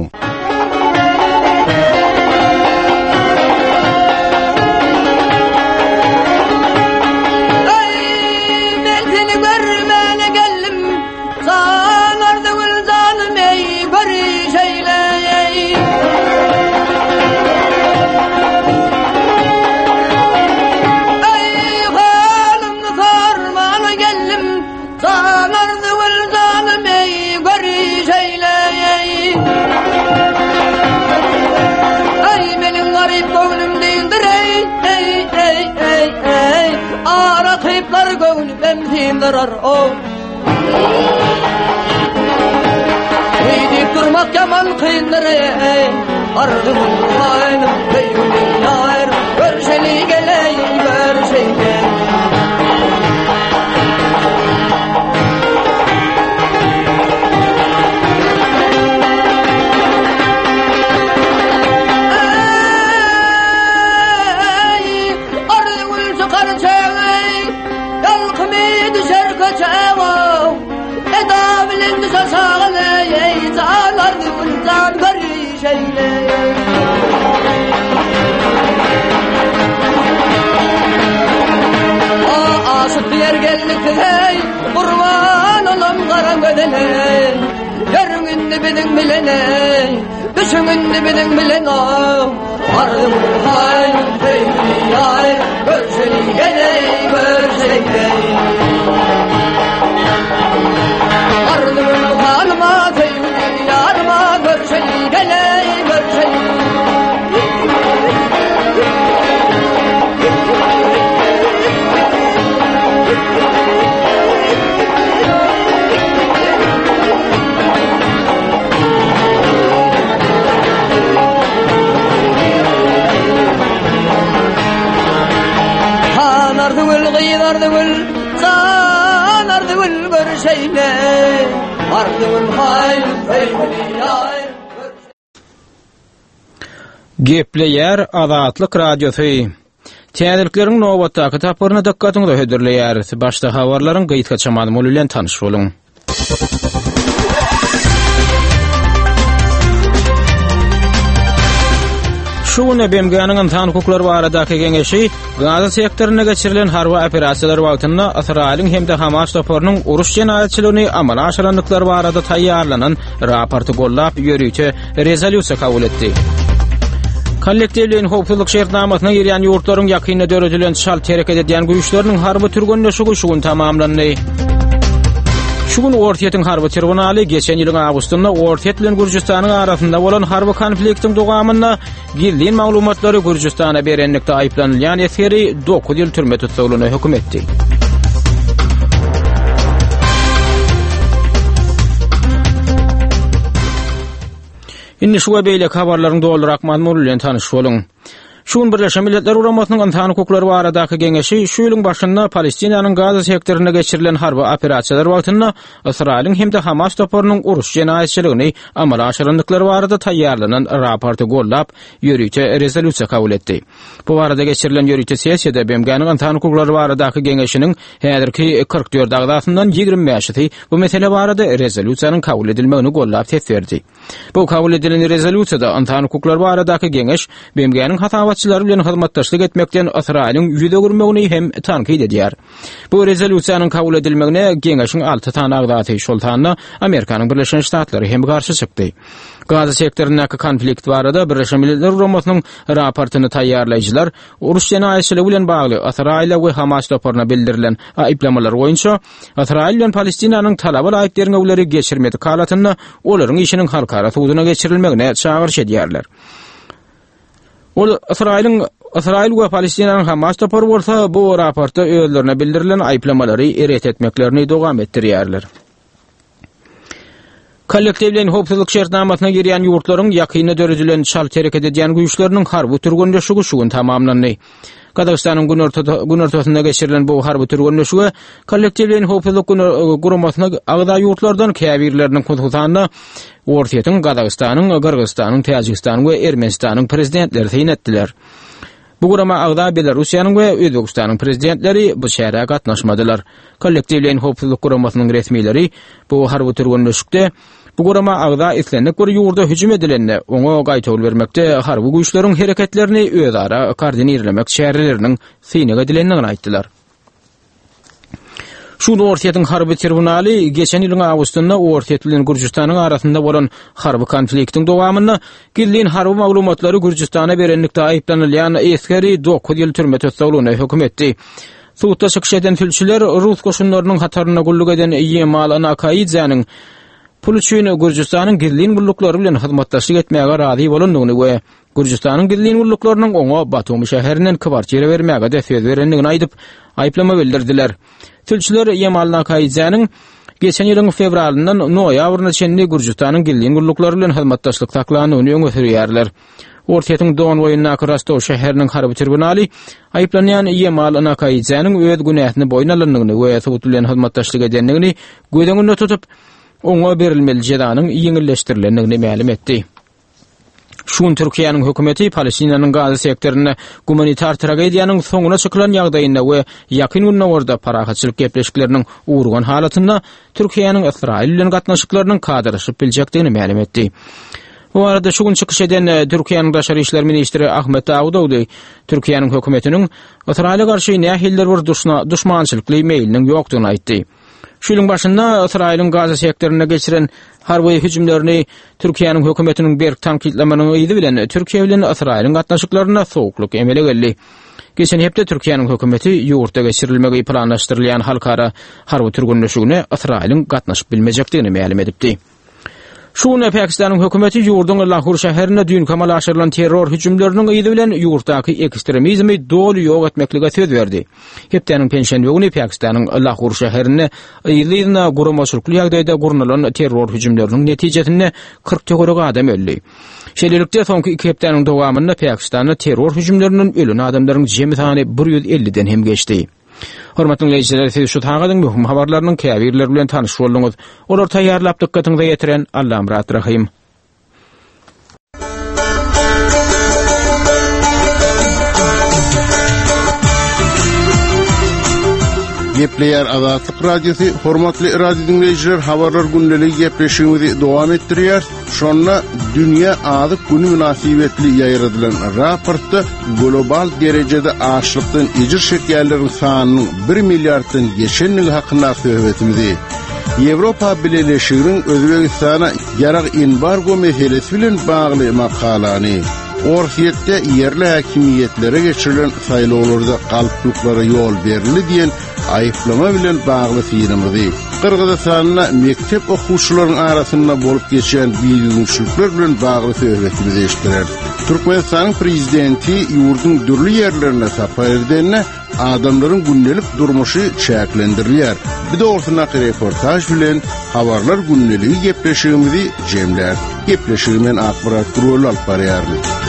Darar o Eydik durmak yaman kıyındır ey Ardımın haynım beyyuni yayr Görşeli geley görşeli Aşık bir yergellik hey Kurban olam karan gödeley Görününde bilin bileney Düşününde bilin bileney Ardımın haynım teyni yay Görşeli geley görşeli geley Ardımın hanıma teyni yarıma Görşeli geley görşeli Ardagül Ardagül görüşeyle Ardagül hayl peymini Gepleyer Azatlyk Radiosu. Täzeliklerin nowatdaky taparyna dikkatyňyzy höderleýär. Başda habarlaryň gyýytka çamady bilen tanyş boluň. Şuňa B M G-niň tan hukuklary baradaky geňeşi Gaza sektoruna geçirilen harby operasiýalar wagtynda Israýlyň hem-de Hamas toparynyň uruş jenaýetçiligini amala aşyranlyklary barada taýýarlanan raporty gollap ýörüýçe rezolýusiýa kabul etdi. Kollektivliğin hukukçuluk şertnamasyna girýän ýurtlaryň ýakynyna döredilen şart hereket edýän güýçleriniň harby türgünleşigi şugun tamamlandy. Şugun Ortaýetiň harby tribunaly geçen ýylyň awgustynda Ortaýet bilen Gürjistanyň arasynda bolan harby konfliktiň dowamyna girdiň maglumatlary Gürjistana berenlikde aýplanylýan eskeri dokuz ýyl türme tutsagyny hökm etdi. Inni şu beýle habarlaryň doldurak mazmunu bilen tanyş boluň. Şuň Birleşen Milletler Uramasynyň insan hukuklary baradaky geňeşi şu ýylyň başynda Palestinanyň Gaza sektoruna geçirilen harby operasiýalar wagtynda Israýlyň hem-de Hamas toparynyň uruş jenaýetçiligini amala aşyranlyklary barada taýýarlanan raporty gollap ýörüýçe rezolýusiýa kabul etdi. Bu barada geçirilen ýörüýçe sessiýada B M G-niň insan hukuklary baradaky geňeşiniň häzirki kırk dört agdasyndan ýygrimi beşi bu mesele barada rezolýusiýanyň kabul edilmegini gollap tesberdi. Bu kabul edilen rezolýusiýada insan hukuklary baradaky geňeş B M G-niň hata bilen hyzmatdaşlyk etmekden Israýlyň ýüze gürmegini hem tankid edýär. Bu rezolýusiýanyň kabul edilmegine geňeşiň alty tane agdaty şoltanyna Amerikanyň Birleşen Ştatlary hem garşy çykdy. Gaza sektorundaky konflikt barada Birleşen Milletler Uramasynyň raportyny taýýarlaýjylar uruş jenaýetçiligi bilen bagly Israýla we Hamas toparyna bildirilen aýplamalar boýunça Israýl bilen Palestinanyň talaba laýyk öwleri geçirmedi kalatynda olaryň işiniň halkara tuduna geçirilmegine çağırış edýärler. Ol Israýlyň Israýl we Palestinanyň Hamas topary bolsa bu raportda öýlerine bildirilen aýplamalary eret etmeklerini dowam etdirýärler. Kollektivliğin hukukçuluk şertnamasyna girýän ýurtlaryň ýakyna döredilen şart hereket edýän güýçleriniň harby türgünleşigi şugun tamamlandy. Kazakstanyň gün ortasynda geçirilen bu harby türgünleşigi kollektivliğin hukukçuluk guramasyna agda ýurtlardan käbirleriniň hukukyna Ortaýetyň Kazakstanyň, Kyrgyzstanyň, Täjikistanyň we Ermenistanyň prezidentleri teýin etdiler. Bu gurama agda Belarusiýanyň we Özbekistanyň prezidentleri bu şäherä gatnaşmadylar. Kollektivliğin hukukçuluk guramasynyň resmiýleri bu harby türgünleşikde bu gurama agda islendik bir ýurda hüjüm edilenine oňa gaýtaw bermekde harby güýçleriň hereketlerini özara koordinirlemek şäherleriniň synyk edilendigini aýtdylar. Şu Ortaýetyň harby tribunaly geçen ýylyň awgustynda Ortaýet bilen Gürjistanyň arasynda bolan harby konfliktiň dowamyna girdiň harby maglumatlary Gürjistana berenlikde aýplanylýan eskeri dokuz ýyl türme tutsagyny hökm etdi. Suwtda çykyş eden tülçüler Rus goşunlarynyň hataryna gulluk eden Yemal Anakaýyjanyň pul üçin Gürjistanyň girdiň gullukları bilen hyzmatdaşlyk etmäge razy bolandygyny we Gürjistanyň girdiň gulluklarynın oňa Batum şäherinden kibar jere bermäge de söz berendigini aýdyp aýplama bildirdiler. Tülçüler Yemal Anakaýyjanyň geçen ýylyň fevralyndan noýabryna çenli Gürjistanyň girdiň gullukları bilen hyzmatdaşlyk taklanyny öňe sürýärler. Ortaýetyň Don boýundaky Rostov şäheriniň harby tribunaly aýplanýan Yemal Anakaýyjanyň öz günähini boýun alandygyny we sowut bilen hyzmatdaşlyk edenligini gödeňinde tutup oňa berilmeli jazanyň ýeňilleşdirilendigini ma'lum etdi. Şuň Türkiýanyň hökümeti Palestinanyň Gaza sektoruna humanitar tragediýanyň soňuna çykylan ýagdaýynda we ýakyn günlerde parahatçylyk gepleşikleriniň uğurgan halatynda Türkiýanyň Israýl bilen gatnaşyklarynyň kadraşyp biljekdigini ma'lum etdi. Bu arada şuň çykyş eden Türkiýanyň Daşary işler ministri Ahmet Davutoğlu Türkiýanyň hökümetiniň Israýla garşy nähiller bir düşmançylykly meýiliniň ýokdugyny aýtdy. Şu ýylyň başynda Israýlyň Gaza sektoruna geçiren harby hüjümlerini Türkiýanyň hökümetiniň berk tankidlemeniň ýyly bilen Türkiýe bilen Israýlyň gatnaşyklaryna soğukluk emele geldi. Geçen hepde Türkiýanyň hökümeti ýurtda geçirilmegi planlaşdyrylýan halkara harby türgünleşigine Israýlyň gatnaşyp bilmejekdigini ma'lum edipdi. Şuňa Pakistanyň hökümeti ýurduň Lahor şäherine dün kamal aşyrylan terror hüjümleriniň ýyly bilen ýurtdaky ekstremizmi doly ýok etmeklige söz berdi. Hepdeniň penşenbe güni Pakistanyň Lahor şäherine ýylyna guramaçylyk ýagdaýda gurnulan terror hüjümleriniň netijesinde kırk tögörek adam öldü. Şeýlelikde soňky iki hepdeniň dowamynda Pakistanda terror hüjümleriniň ölen adamlaryň jemi sany bir ýüz elliden hem geçdi. Hormatly dinleyijiler, siz şu taýgadyň möhüm habarlarynyň käbirleri bilen tanyş bolduňyz. Olar taýýarlap dikkatiňize getiren Allah Murat Rahim. Gepleýär Azatlyk Radiosu, hormatly radio dinleyijiler, habarlar gündelik gepleşigimizi dowam etdirýär. Şonda dünýä azyk güni münasibetli ýaýradylan raportda global derejede açlykdan ejir şekerleriň sanynyň bir milliarddan geçenligi hakynda söhbetimizi Ýewropa Birleşiginiň Özbegistana ýarak embargo meselesi bilen bagly makalany Orsiýetde ýerli häkimiýetlere geçirilen saýlawlarda galyplyklary ýol berildi diýen aýyplama bilen bagly fiýrimizi Kırgızstanyna mektep okuwçylarynyň arasynda bolup geçen biýigçilikler bilen bagly söhbetimizi eşitdiler. Türkmenistanyň prezidenti ýurdun dürli ýerlerine sapar erdenne adamlaryň gündelik durmuşy çäklendirilýär. Bir de ortaňky reportaj bilen habarlar gündeligi gepleşigimizi jemler. Gepleşigimiň akbarat rol alyp barýar.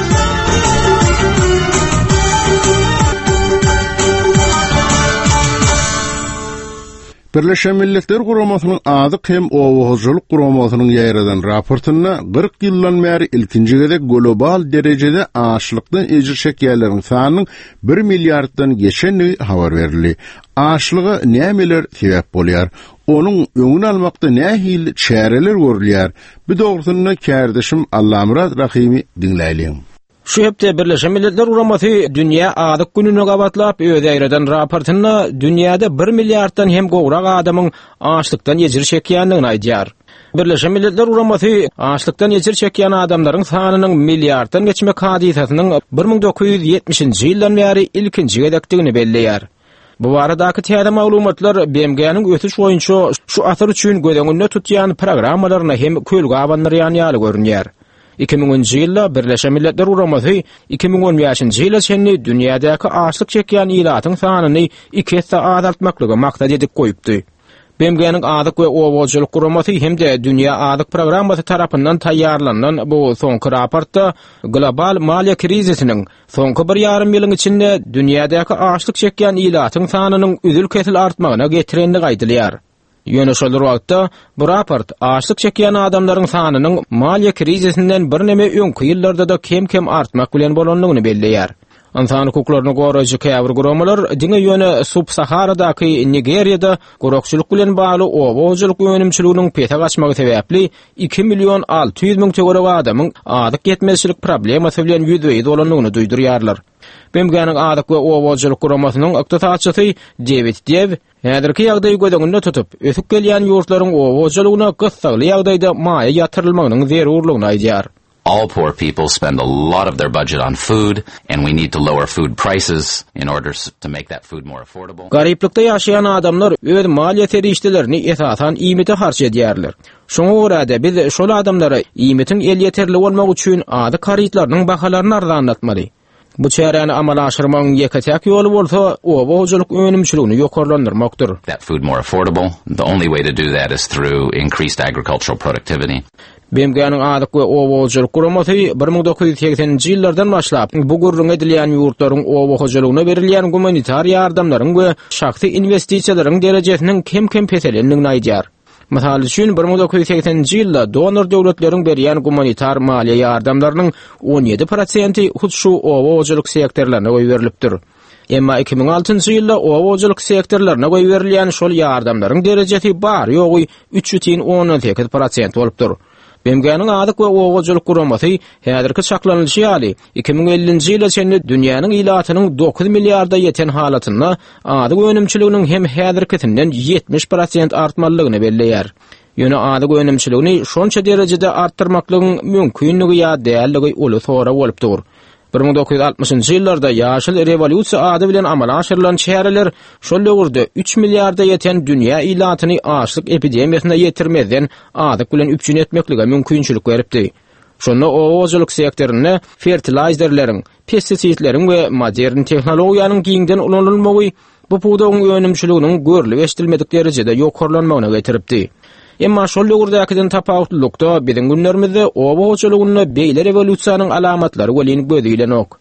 Birleşen Milletler Guramasynyň azyk hem owagyjylyk guramasynyň ýaýradan raportyna kırk ýyldan bäri ilkinji gezek global derejede açlykdan ejir şekerleriň sanynyň bir milliarddan geçenligi habar berildi. Açlygy nämeler sebäp bolýar? Onuň öňüni almakda nähil çäreler görülýär? Bir dogrusyna kärdeşim Allah Murat Rahimi dinläýin. Şu hepde Birleşen Milletler Guramasy dünýä azyk gününe gabatlap öz ýaýradan raportyna dünýäde bir milliarddan hem gowrak adamyň açlykdan ejir çekýändigini aýdýar. Birleşen Milletler Guramasy açlykdan ejir çekýän adamlaryň sanynyň milliarddan geçmek hadisasynyň bir ming dokuz ýüz ýetmişinji ýyldan bäri ilkinji gedekdigini belleýär. Bu baradaky täze maglumatlar B M G'niň ötüş boýunça şu asar üçin gödeňinde tutýan programmalaryna hem kölge abanlary ýaly görünýär. iki ming onunji ýylda Birleşen Milletler Guramasy iki ming on beşinji ýyla şenli dünýädäki açlyk çekýän ýylatyň sanyny iki hessa azaltmaklygy maksat edip goýupdy. B M G'niň azyk we owagyjylyk guramasy hemde dünýä azyk programmasy tarapyndan taýýarlanan bu soňky raportda global maliýe krizisiniň soňky bir ýarym ýylyň içinde dünýädäki açlyk çekýän ýylatyň sanynyň üzül kesil artmagyna getirenligi aýdylýar. Ýöne şol wagtda bu raport açlyk çekýän adamlaryň sanynyň maliýe krizisinden bir neme öňkü ýyllarda da kem-kem artmak bilen bolanlygyny belleýär. Insan hukuklaryny goraýjy käbir guramalar diňe ýöne Sub-Saharadaky Nigeriýada gorakçylyk bilen bagly owagyjylyk önümçiliginiň pete gaçmagy sebäpli iki million alty ýüz miň töwerek adamyň adyk ýetmezçilik problemasy bilen ýüzüňi dolanlygyny duýdurýarlar. B M G'niň adyk we owagyjylyk guramasynyň ykdysaçysy David Dev häzirki ýagdaý gödeňinde tutup ösüp gelýän ýurtlaryň owagyjylygyna gysgaly ýagdaýda maýa ýatyrylmagynyň zerurlygyny aýdýar. All poor people spend a lot of their budget on food, and we need to lower food prices in order to make that food more affordable. Garyplykda ýaşaýan adamlar öz maliýe terişlerini esasan iýmete harç edýärler. Şoňa görä biz şol adamlara iýmetiň el ýeterli bolmak üçin ady karytlarynyň bahalaryny arzanlatmaly. Bu çäreni amala aşyrmagyň ýekajak ýoly bolsa, owagyjylyk önümçiligini ýokarlandyrmakdyr. That food more affordable. The only way to do that is through increased agricultural productivity. B M G'niň adyk we owagyjylyk guramasy bir ming dokuz ýüz seksenji ýyllardan başlap bu gurrun edilýän ýurtlaryň owagyjylygyna berilýän humanitar ýardamlaryň we şahsy investisiýalaryň derejesiniň kem-kem peselendigini aýdýar. Mysal üçin bir ming dokuz ýüz seksenji ýylda donor döwletleriň berýän humanitar maliýe ýardamlarynyň on ýedi prosenti şu owagyjylyk sektorlaryna goýberilipdir. Emma iki ming altynjy ýylda owagyjylyk sektorlaryna goýberilýän şol ýardamlaryň derejesi bar ýogy üç ýüz on sekiz prosent bolupdyr. B M G'niň adyk we owagyjylyk guramasy häzirki çaklanylşy ýaly iki ming ellinji ýyla çenli dünýäniň ýylatynyň dokuz milliarda ýeten halatyna adyk önümçiliginiň hem häzirkisinden ýetmiş prosent artmalygyny belleýär. Ýöne adyk önümçiligini şonça derejede artdyrmaklygyň mümkinligi ýa dälligi uly sora bolupdyr. bir ming dokuz ýüz altmışynjy ýyllarda ýaşyl rewolýusiýa ady bilen amala aşyrylan çäreler şol döwürde üç milliarda ýeten dünýä ýylatyny açlyk epidemiýasyna ýetirmeden adyk bilen üpjün etmeklige mümkinçilik beripdi. Şonda owagyjylyk sektoryny fertilizerleriň, pestisidleriň we modern tehnologiýanyň giňden ulanylmagy bu puwdagyň önümçiliginiň görli eşdilmedik derejede ýokarlanmagyna getiripdi. Emma şol ýurdakdan tapawutlykda biziň günlerimizde owagyjylygyny beýle rewolýusiýanyň alamatlary welin gözüýlen ok.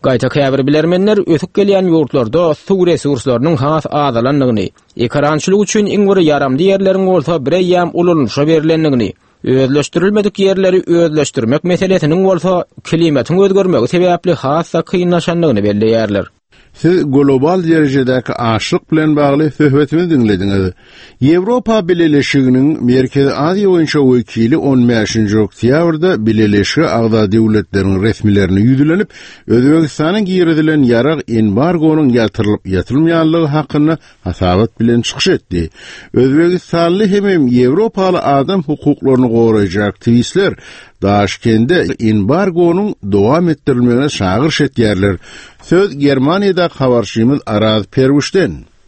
Gaýta käbir bilermenler ötük gelýän ýurtlarda suw resurslarynyň has azalanlygyny, ekrançylyk üçin iň bir yaramly ýerleriň bolsa bireýem ulanşa berilenligini, özleşdirilmedik yerleri özleşdirmek meselesiniň bolsa klimatyň özgermegi sebäpli hassa kynlaşanlygyny belleýärler. Siz global derejedäki aşyk bilen bagly söhbetimizi dinlediňiz. Ýewropa Birleşiginiň Merkezi Aziýa boýunça wekili on beşinji oktýabrda Birleşik Agda döwletleriň resmilerini ýüzlenip, Özbegistanyň girdilen ýarag embargonuň ýatyrylyp ýatyrylmaýanlygy hakyna hasabat bilen çykyş etdi. Özbegistanly hem Ýewropaly adam hukuklaryny goraýjak aktivistler Daşkende embargonuň dowam etdirilmegine şagyr etýärler. Söz Germaniýada habarçymyz Araz Perwüşden.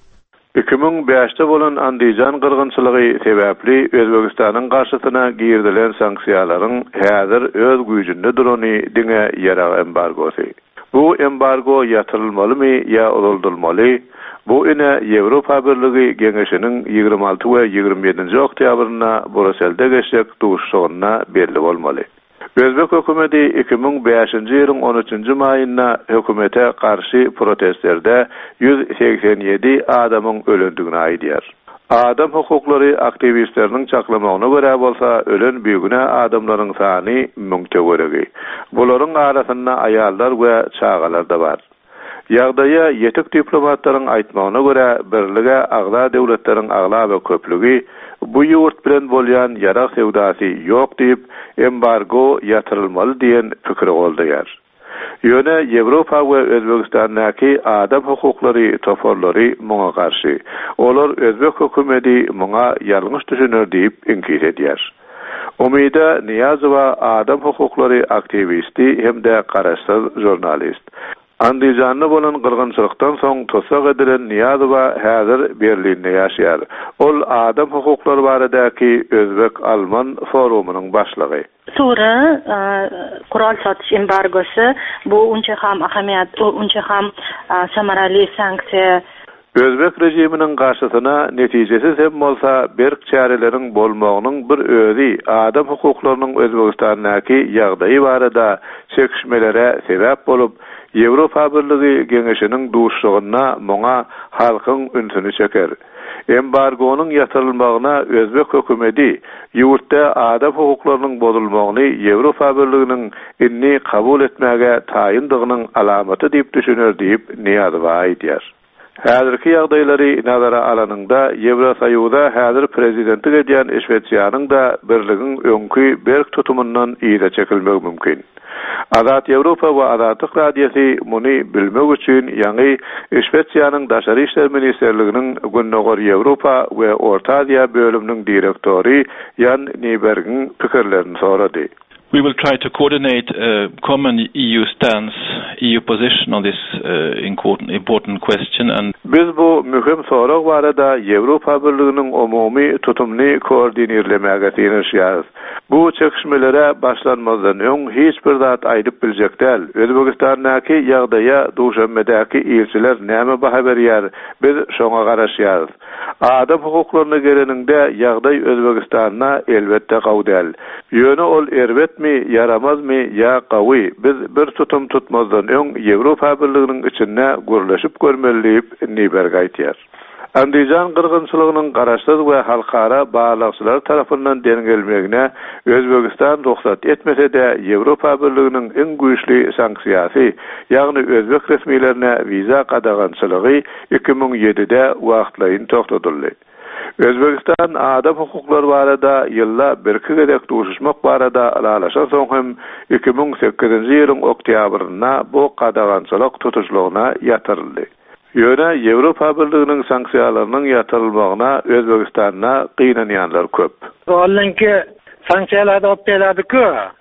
iki bin beşte bolan Andijan gyrgynçylygy sebäpli Özbegistanyň garşysyna girdilen sanksiýalaryň häzir öz güýjünde durany diňe ýarag embargosy. Bu embargo ýatyrylmalymy ýa uldurulmaly? Bu ine Ýewropa Birligi Geňeşiniň ýygrima alty we ýygrima ýedinji oktýabryna Brüsselde geçek duşugyna belli bolmaly. Özbek hökümeti iki bin beşinji ýylyň on üçinji maýynda hökümete garşy protestlerde yüz seksen ýedi adamyň ölendigini aýdýar. Adam hukuklary aktivistleriniň çaklamagyna görä bolsa, ölen büyügüne adamlaryň sany müňte göregi. Bularyň arasynda aýallar we çagalar da bar. Ýagdaýa ýetek diplomatlaryň aýtmagyna görä, birlige agla döwletleriň agla we köplügi bu ýurt bilen bolýan ýarag sewdasy ýok diýip embargo ýatyrylmaly diýen pikir boldylar. Ýöne Ýewropa we Özbegistandaky adam hukuklary toporlary muňa garşy. Olar Özbek hökümeti muňa ýalňyş düşünür diýip inkir edýär. Umida Niyazowa adam hukuklary aktivisti hem-de garaşsyz jurnalist. Andijanly bolan gyrgynçylykdan soň tosak edilen Niyazowa häzir Berlinde ýaşaýar. Ol adam hukuklary baradaky Özbek Alman forumynyň başlygy. Sonra kural satyş embargosu bu unça ham ahamiýat, unça ham samaraly sanksiýa. Özbek rejiminiň garşysyna netijesiz hem bolsa berk çäreleriň bolmagynyň bir özi adam hukuklarynyň Özbegistandaky ýagdaýy barada çekişmelere sebäp bolup, Ýewropa Birligi Geňeşiniň duşugyna muňa halkyň ünsüni çeker. Embargonuň ýatyrylmagyna Özbek hökümeti ýurtda adam hukuklarynyň bozulmagyny Ýewropa Birliginiň inni kabul etmäge taýyndygynyň alamaty diýip düşünür diýip Niyazowa aýdýar. Häzirki ýagdaýlary nazara alanynda Ýewrosaýyda häzir prezidenti edýän Şwetsiýanyň da birligiň öňkü berk tutumundan ýyda çekilmegi mümkin. Azat Ýewropa we Azatlyk radiýasy muny bilmek üçin ýa-ni Şwetsiýanyň daşary işler ministerliginiň Günnäger Ýewropa we Orta Aziýa bölüminiň direktori Jan Nyberg'in pikirlerini sorady. We will try to coordinate a common E U stance, E U position on this uh, important, important question. And biz bu mühim sorag barada Ýewropa Birliginiň umumy tutumny koordinerlemäge tirişýär. Bu çekişmelere başlanmazdan öň hiç bir zat aýdyp biljek däl. Özbegistandaky ýagdaýa duşanmadaky elçiler näme baha berýär? Biz şoňa garaşýarys. Adam hukuklaryna geleninde ýagdaý Özbegistanda elbetde gawdal. Ýöne ol erbetmi, yaramazmy ýa gawy? Biz bir tutum tutmazdan öň Ýewropa Birliginiň içinde gürleşip görmeli diýip Nyberg aýtýar. Andijan gyrgynçylygynyň garaşsyz we halkara bağlagçylar tarapyndan dengelmegine Özbegistan ruhsat etmese-de Ýewropa Birliginiň iň güýçli sanksiýasy, ýagny Özbek resmilerine viza gadagançylygy iki bin ýedide wagtlaýyn toktatyldy. Özbegistan adam hukuklary barada ýylla berki gedek duşuşmak barada alalaşan soň hem iki bin sekizinji ýylyň oktýabrynda bu gadagançylyk tutuşlugyna ýatyryldy. Ýöne Ýewropa Birliginiň sanksiýalarynyň ýatyrylmagyna Özbegistanda gynanýanlar köp. Olanki sanksiýalary opdeladyky.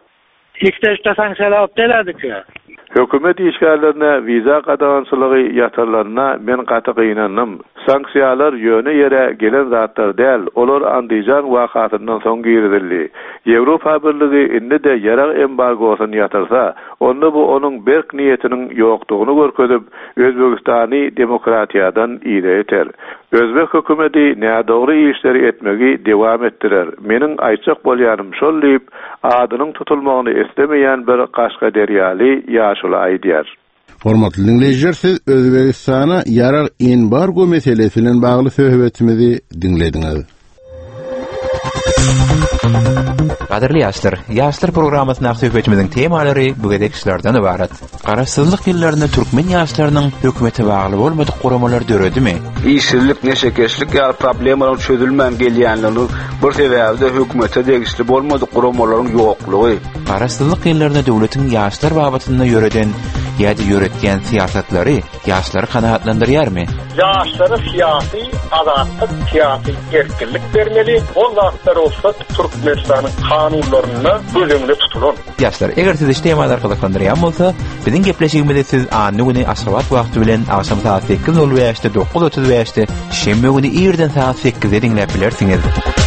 İkteşde sanksiýalar opdeladyky. Hökümet işgallerine viza gadagançylygy ýatyrlaryna men gaty gynannym. Sanksiýalar ýöne ýere gelen zatlar däl, olar Andijan wakatynyň soň girdildi. Ýewropa Birligi indi de ýarag embargosyny ýatyrsa, onda bu onuň berk niýetiniň ýokdugyny görkezip, Özbegistany demokratiýadan ýyda eter. Özbek hökümeti nädogry işleri etmegi dewam etdirer. Meniň aýtjak bolýanym şol diýip, adynyň tutulmagyny istemeýän bir Kaşgaderýaly ýaşuly aýdýar. Hormatly dinleyijiler, siz Özbegistana yarar embargo meselesi bilen bagly söhbetimizi dinlediňiz. Gaderli ýaşlar, ýaşlar programmasyna söhbetimizin temalary bu gedekçilerden ibaret. Garaşsyzlyk ýyllaryny türkmen ýaşlarynyň hökümete bagly bolmadyk guramalary döredimi? İşsizlik, neşekeşlik ýa problemlaryň çözülmän gelýänligi bir sebäpde hökümete degişli bolmadyk guramalaryň ýoklugy. Garaşsyzlyk ýyllaryna döwletiň ýaşlar babatyny ýöreden ýa-da ýöretgen siýasatlary ýaşlary kanaatlandyrýarmy? Ýaşlara siyasi azatlyk, siyasi erkinlik bermeli. Ol wagtlar olsa Türkmenistanyň kanunlaryna bölümli tutulun. Ýaşlar, eger siz işlemada arkalıklandyrýan bolsa, biziň gepleşigimizde siz anny güni aşgabat wagty bilen akşam saat sekiz nol beşde dokuz otuz beşde şemme güni ýerden saat sekizde dinläp bilersiňiz.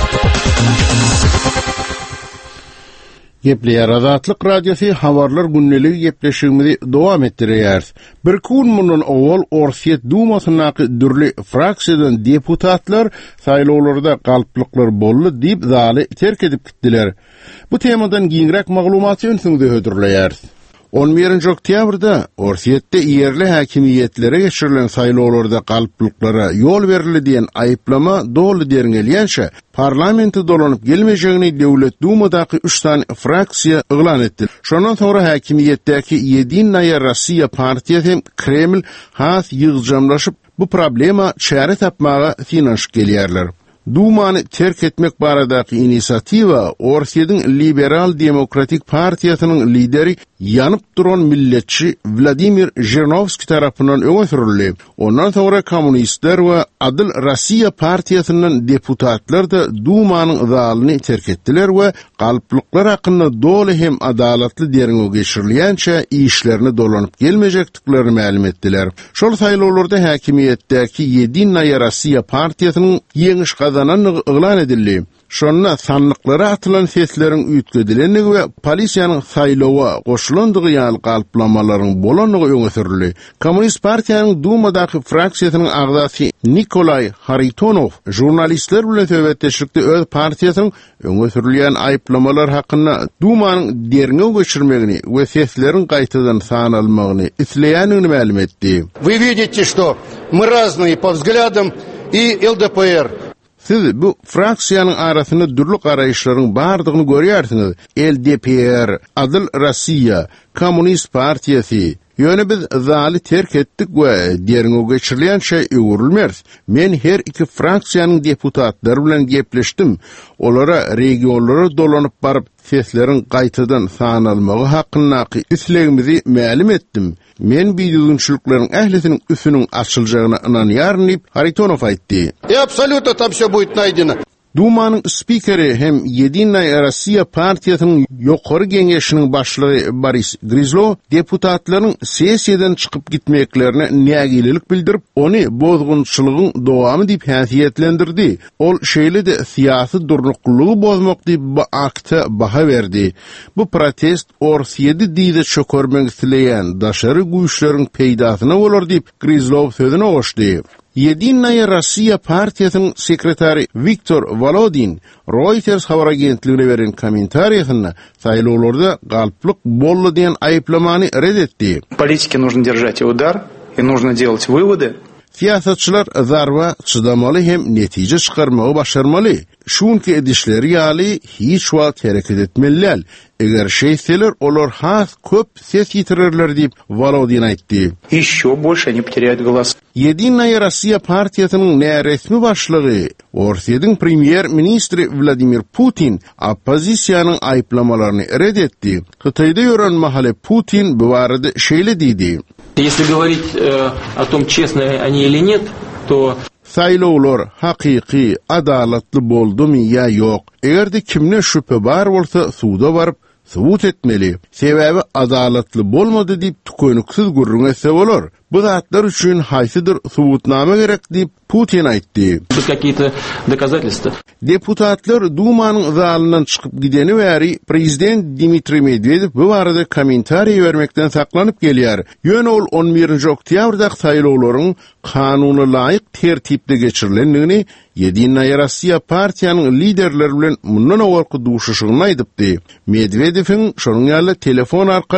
Gepleýär Azatlyk radiosu habarlar günneligi gepleşigimizi dowam etdirýär. Bir kun mundan awal Orsiýet Dumasynyňky dürli fraksiýadan deputatlar saýlawlarda galplyklar boldy diýip zaly terk edip gitdiler. Bu temadan giňrek maglumaty üçin hödürleýär. on birinji oktýabrda Orsiýetde ýerli häkimiýetlere geçirilen saýlawlarda galplyklara ýol berildi diýen aýplama dolu derňelýänçe parlamenti dolanyp gelmejegini Döwlet Dumadaky üç tane fraksiýa yglan etdi. Şondan soňra häkimiýetdäki Yedinaya Rossiya partiýasy hem Kreml has ýygjamlaşyp bu problema çäre tapmaga finanş gelýärler. Dumany terk etmek baradaky inisiatiwa Orsiýetin Liberal Demokratik Partiýasynyň lideri ýanyp duran milletçi Vladimir Zhirinovskiy tarapyndan öňe sürildi. Ondan soňra kommunistler we Adil Rossiya partiýasynyň deputatlar da Dumanyň zalyny terk etdiler we galplyklar hakynda dolu hem adalatly derňe geçirilýänçe işlerini dolanyp gelmejekdiklerini ma'lum etdiler. Şol saýlawlarda häkimiýetdäki Yedinaya Rossiya partiýasynyň ýeňiş kazananlygy yglan edildi. Şonna sanlyklara atylan sesleriň üýtgedilenligi we polisiýanyň saýlawa goşulandygy ýaly galplamalaryň bolanygy öňe sürildi. Kommunist partiýanyň Dumadaky fraksiýasynyň agzasy Nikolay Haritonov jurnalistler bilen söhbetleşikde öz partiýasynyň öňe sürilýän aýplamalar hakynda Dumanyň derňe geçirmegini we sesleriň gaýtadan sanalmagyny isleýänini ma'lum etdi. Вы видите, что мы разные по взглядам и эл дэ пэ эр. Siz bu fraksiýanyň arasynda dürli garaýşlaryň bardygyny görýärsiňiz. L D P R, Adil Rossiya, Kommunist partiýasy. Ýöne biz zaly terk etdik we derňe geçirilen şey öwrülmez. Men her iki fraksiýanyň deputatlary bilen gepleşdim. Olara regionlara dolanyp baryp sesleriň gaýtadan sanalmagy hakyndaky islegimizi ma'lum etdim. Men biýüzünçülikleriň ählisiniň üsüniň açylajagyna inanýaryn diýip Haritonov aýtdy. И абсолютно там всё будет найдено. Dumanyň spikeri hem Yedinaya Rossiya partiýasynyň ýokary geňeşiniň başlygy Boris Grizlo deputatlaryň sessiýadan çykyp gitmeklerine nägilik bildirip, ony bozgunçylygyň dowamy diýip häsiýetlendirdi. Ol şeýle de siýasy durnuklygy bozmak diýip bu akta baha berdi. Bu protest Orsiýede diýde çökermek isleýän daşary güýçleriň peýdasyna bolar diýip Grizlo sözüne goşdy. Yedinaya Rossiya partiýasynyň sekretary Viktor Volodin Reuters habar agentligine beren kommentariýasynda saýlawlarda galplyk boldy diýen aýplamany redetdi. Политике нужно держать удар и нужно делать выводы. Siýasatçylar zarwa çydamaly hem netije çykarmagy başarmaly. Şunki edişleri ýaly hiç wagt hereket etmeliler. Eger şeýseler olar has köp ses ýitirirler diýip Volodin aýtdy. Ещё больше они потеряют голос. Yedinaya Rossiya partiýasynyň näresmi başlygy Orsiýetin premier ministri Vladimir Putin oppozisiýanyň aýplamalaryny redetdi. Hytaýda ýören mahaly Putin bu barada şeýle diýdi. Если говорить э, о том, честные они или нет, то saýlawlar hakyky, adalatly boldymy ýa ýok? Egerde kimne şüphe bar bolsa, suda baryp subut etmeli. Sebäbi adalatly bolmady diýip tükönüksiz gurrunsa bolar. Bu zatlar üçin haýsydyr subutnama gerek diýip Putin aýtdy. Какие-то доказательства. Deputatlar Dumanyň zalyndan çykyp gideni bäri prezident Dmitri Medvedev bu barada kommentariýa bermekden saklanyp gelýär. Ýöne ol on birinji oktýabrda saýlawlaryň kanuny laýyk tertipde geçirilendigini Yedinaya Rossiya partiýanyň liderleri bilen mundan awalky duşuşygyny aýdypdy. Medvedewiň şonuň ýaly telefon arkaly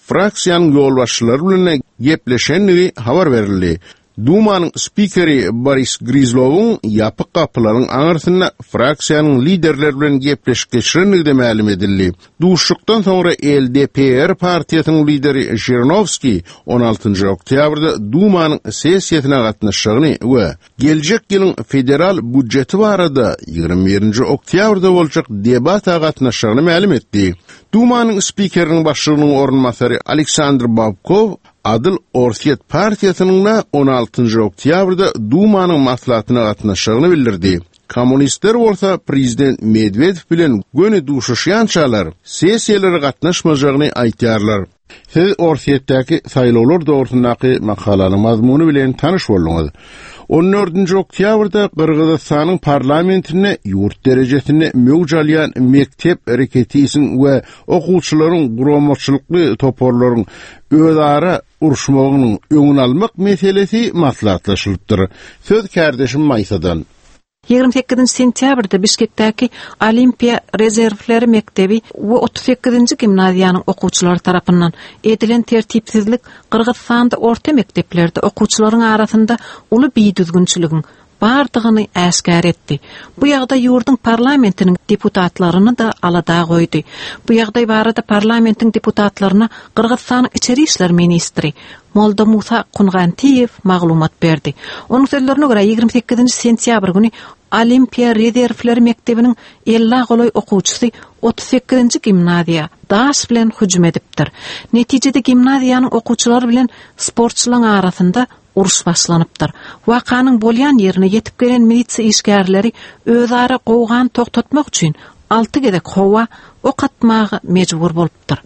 fraksiýanyň ýolbaşçylary bilen gepleşenligi habar berildi. Dumanyň spikeri Boris Grizlow'un yapyk kapylaryň aňyrsyna fraksiýanyň liderleri bilen gepleşip geçirenligi de ma'lum edildi. Duşlukdan sonra L D P R partiýasynyň lideri Zhirinovskiy on altynjy oktýabrda Dumanyň sessiýasyna gatnaşygyny we geljek ýylyň federal budjeti barada ýygrimi birinji oktýabrda boljak debata gatnaşygyny ma'lum etdi. Dumanyň spikeriniň başlygynyň ornmasary Aleksandr Babkov Adil Orset partiýasynyň on altynjy oktýabrda Dumanyň maslahatyna gatnaşygyny bildirdi. Kommunistler bolsa prezident Medvedev bilen göni duşuşýançalar sessiýalary gatnaşmajagyny aýtýarlar. Siz Orsetdäki saýlawlar dogrusundaky makalanyň mazmuny bilen tanyş bolduňyz. on dördünji oktýabrda Kırgızstanyň parlamentine ýurt derejesinde mögjalýan mektep ereketisiň we okuwçylaryň guramçylykly toporlaryň özara uruşmagynyň öňüni almak meselesi maslahatlaşylypdyr. Söz kardeşim Maysadan. ýygrimi sekizinji sentýabrda Bişkekdäki Olimpiya rezerwleri mektebi we otuz sekizinji gimnaziýanyň okuwçylary tarapyndan edilen tertipsizlik Kırgızstanda orta mekteplerde okuwçylaryň arasynda uly biýdüzgünçiligiň bardygyny äskär etdi. Bu ýagda ýurdun parlamentiniň deputatlaryny da alada goýdy. Bu ýagdaý barada parlamentiň deputatlaryna Kırgızstanyň içeri işler ministri Molda Musa Kungantiyev maglumat berdi. Onuň sözlerine görä ýygrimi sekizinji sentýabr güni Olimpiya rezerwleri mektebiniň elli goloy okuwçysy otuz sekizinji gimnaziýa daş bilen hüjüm edipdir. Netijede gimnaziýanyň okuwçylary bilen sportçylaryň arasynda uruş başlanypdyr. Wakanyň bolýan ýerine ýetip gelen milisiýa işgärleri özara gowgan toktatmak üçin alty gedek howa ok atmagy mejbur bolupdyr.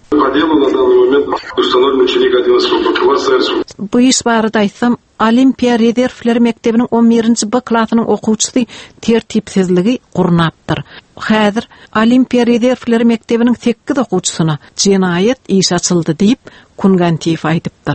Bu iş barada aýtsam, Olimpiya rezerwleri mektebiniň on birinji B klasynyň okuwçysy tertipsizligi gurnapdyr. Häzir Olimpiya rezerwleri mektebiniň sekiz okuwçysyna jenaýet iş açyldy diýip Kungantiyew aýdypdyr.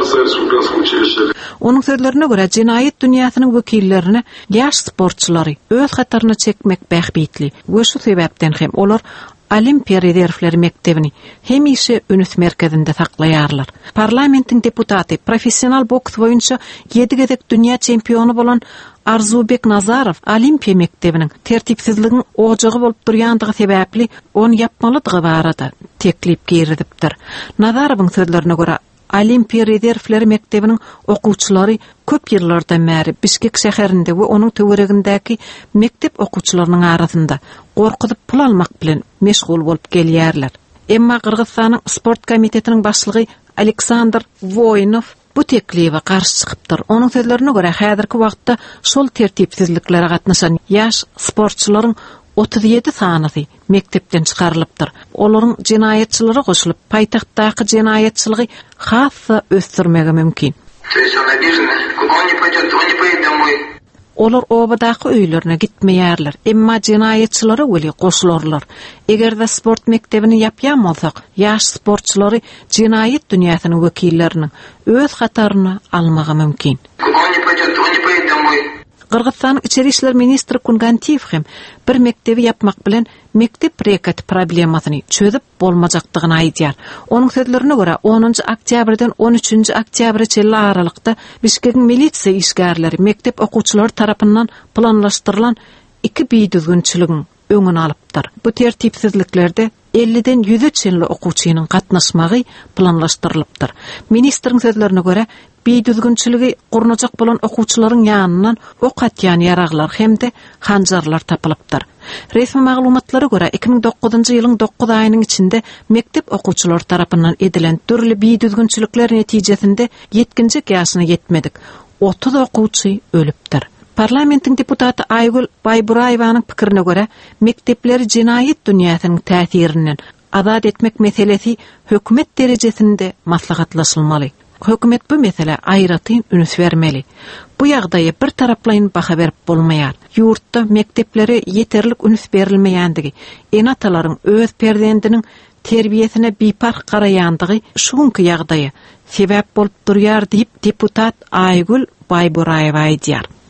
Onuň sözlerine görä jenaýet dünýäsiniň wekillerine ýaş sportçylary öz hataryna çekmek bähbitli. We şu sebäpden hem olar Olimpiya rezerwleri mektebini hemişe ünüs merkezinde saklaýarlar. Parlamentiň deputaty professional boks boýunça ýedi gezek dünýä çempionu bolan Arzubek Nazarow Olimpiya mektebiniň tertipsizligiň ojagy bolup durýandygy sebäpli onu yapmalydygy barada teklip girdipdir. Nazarowyň sözlerine görä Olimpiya rezerwleri mektebiniň okuwçylary köp ýyllardan bäri Bişkek şäherinde we onuň töweregindäki mektep okuwçylarynyň arasynda gorkudyp pul almak bilen meşgul bolup gelýärler. Emma Kırgızstanyň sport komitetiniň başlygy Aleksandr Voynov bu teklipe karşı çıkıptır. Onun sözlerine göre häzirki wagtda şol tertipsizliklere gatnaşan ýaş sportçylaryň otuz ýedi sanysy mektepden çykarylypdyr. Olaryň jenaýetçilere goşulyp paýtaxtdaky jenaýetçiligi hassa ösdürmegi mümkin. Olar obadaky öýlerine gitmeýärler, emma jenaýetçilere weli goşularlar. Egerde sport mektebini ýapýan bolsak, ýaş sportçylary jenaýet dünýäsiniň wekilleriniň öz hataryna almagy mümkin. Kırgızstanyň içeri işler ministri Kungantiyew hem bir mektebi yapmak bilen mektep rekati problemasyny çözüp bolmajakdygyny aýdýar. Onuň sözlerine görä onunji oktýabrdan on üçünji oktýabrgacha aralykda Bişkekiň milisiýa işgärleri mektep okuwçylary tarapyndan planlaşdyrylan iki biýdüzgünçiligiň öňüni alypdyr. Bu tertipsizliklerde elliden yüze çenli okuwçynyň gatnaşmagy planlaşdyrylypdyr. Ministriň sözlerine görä biýdüzgünçiligi gurnajak bolan okuwçylaryň ýanyndan ok atýan ýaraglar hemde hanjarlar tapylypdyr. Resmi maglumatlara görä iki ming dokuzunji ýylyň dokuz aýynyň içinde mektep okuwçylary tarapyndan edilen türli biýdüzgünçilikler netijesinde yetkinji ýaşyna ýetmedik. otuz okuwçy ölüpdir. Parlamentiň deputaty Aýgül Baýburaýewanyň pikirine görä mektepleri jenaýet dünýäsiniň täsirinden azat etmek meselesi hökümet derejesinde maslahatlaşylmaly. Hökümet bu mesele aýratyn ünüs bermeli. Bu ýagdaýa bir taraplaýyn baha berip bolmaýar. Ýurtda mektepleri ýeterlik ünüs berilmeýändigi, enatalaryň öz perzendiniň terbiýesine bipark garaýandygy şuňky ýagdaýa sebäp bolup durýar diýip deputat Aýgül Baýburaýewa aýdýar.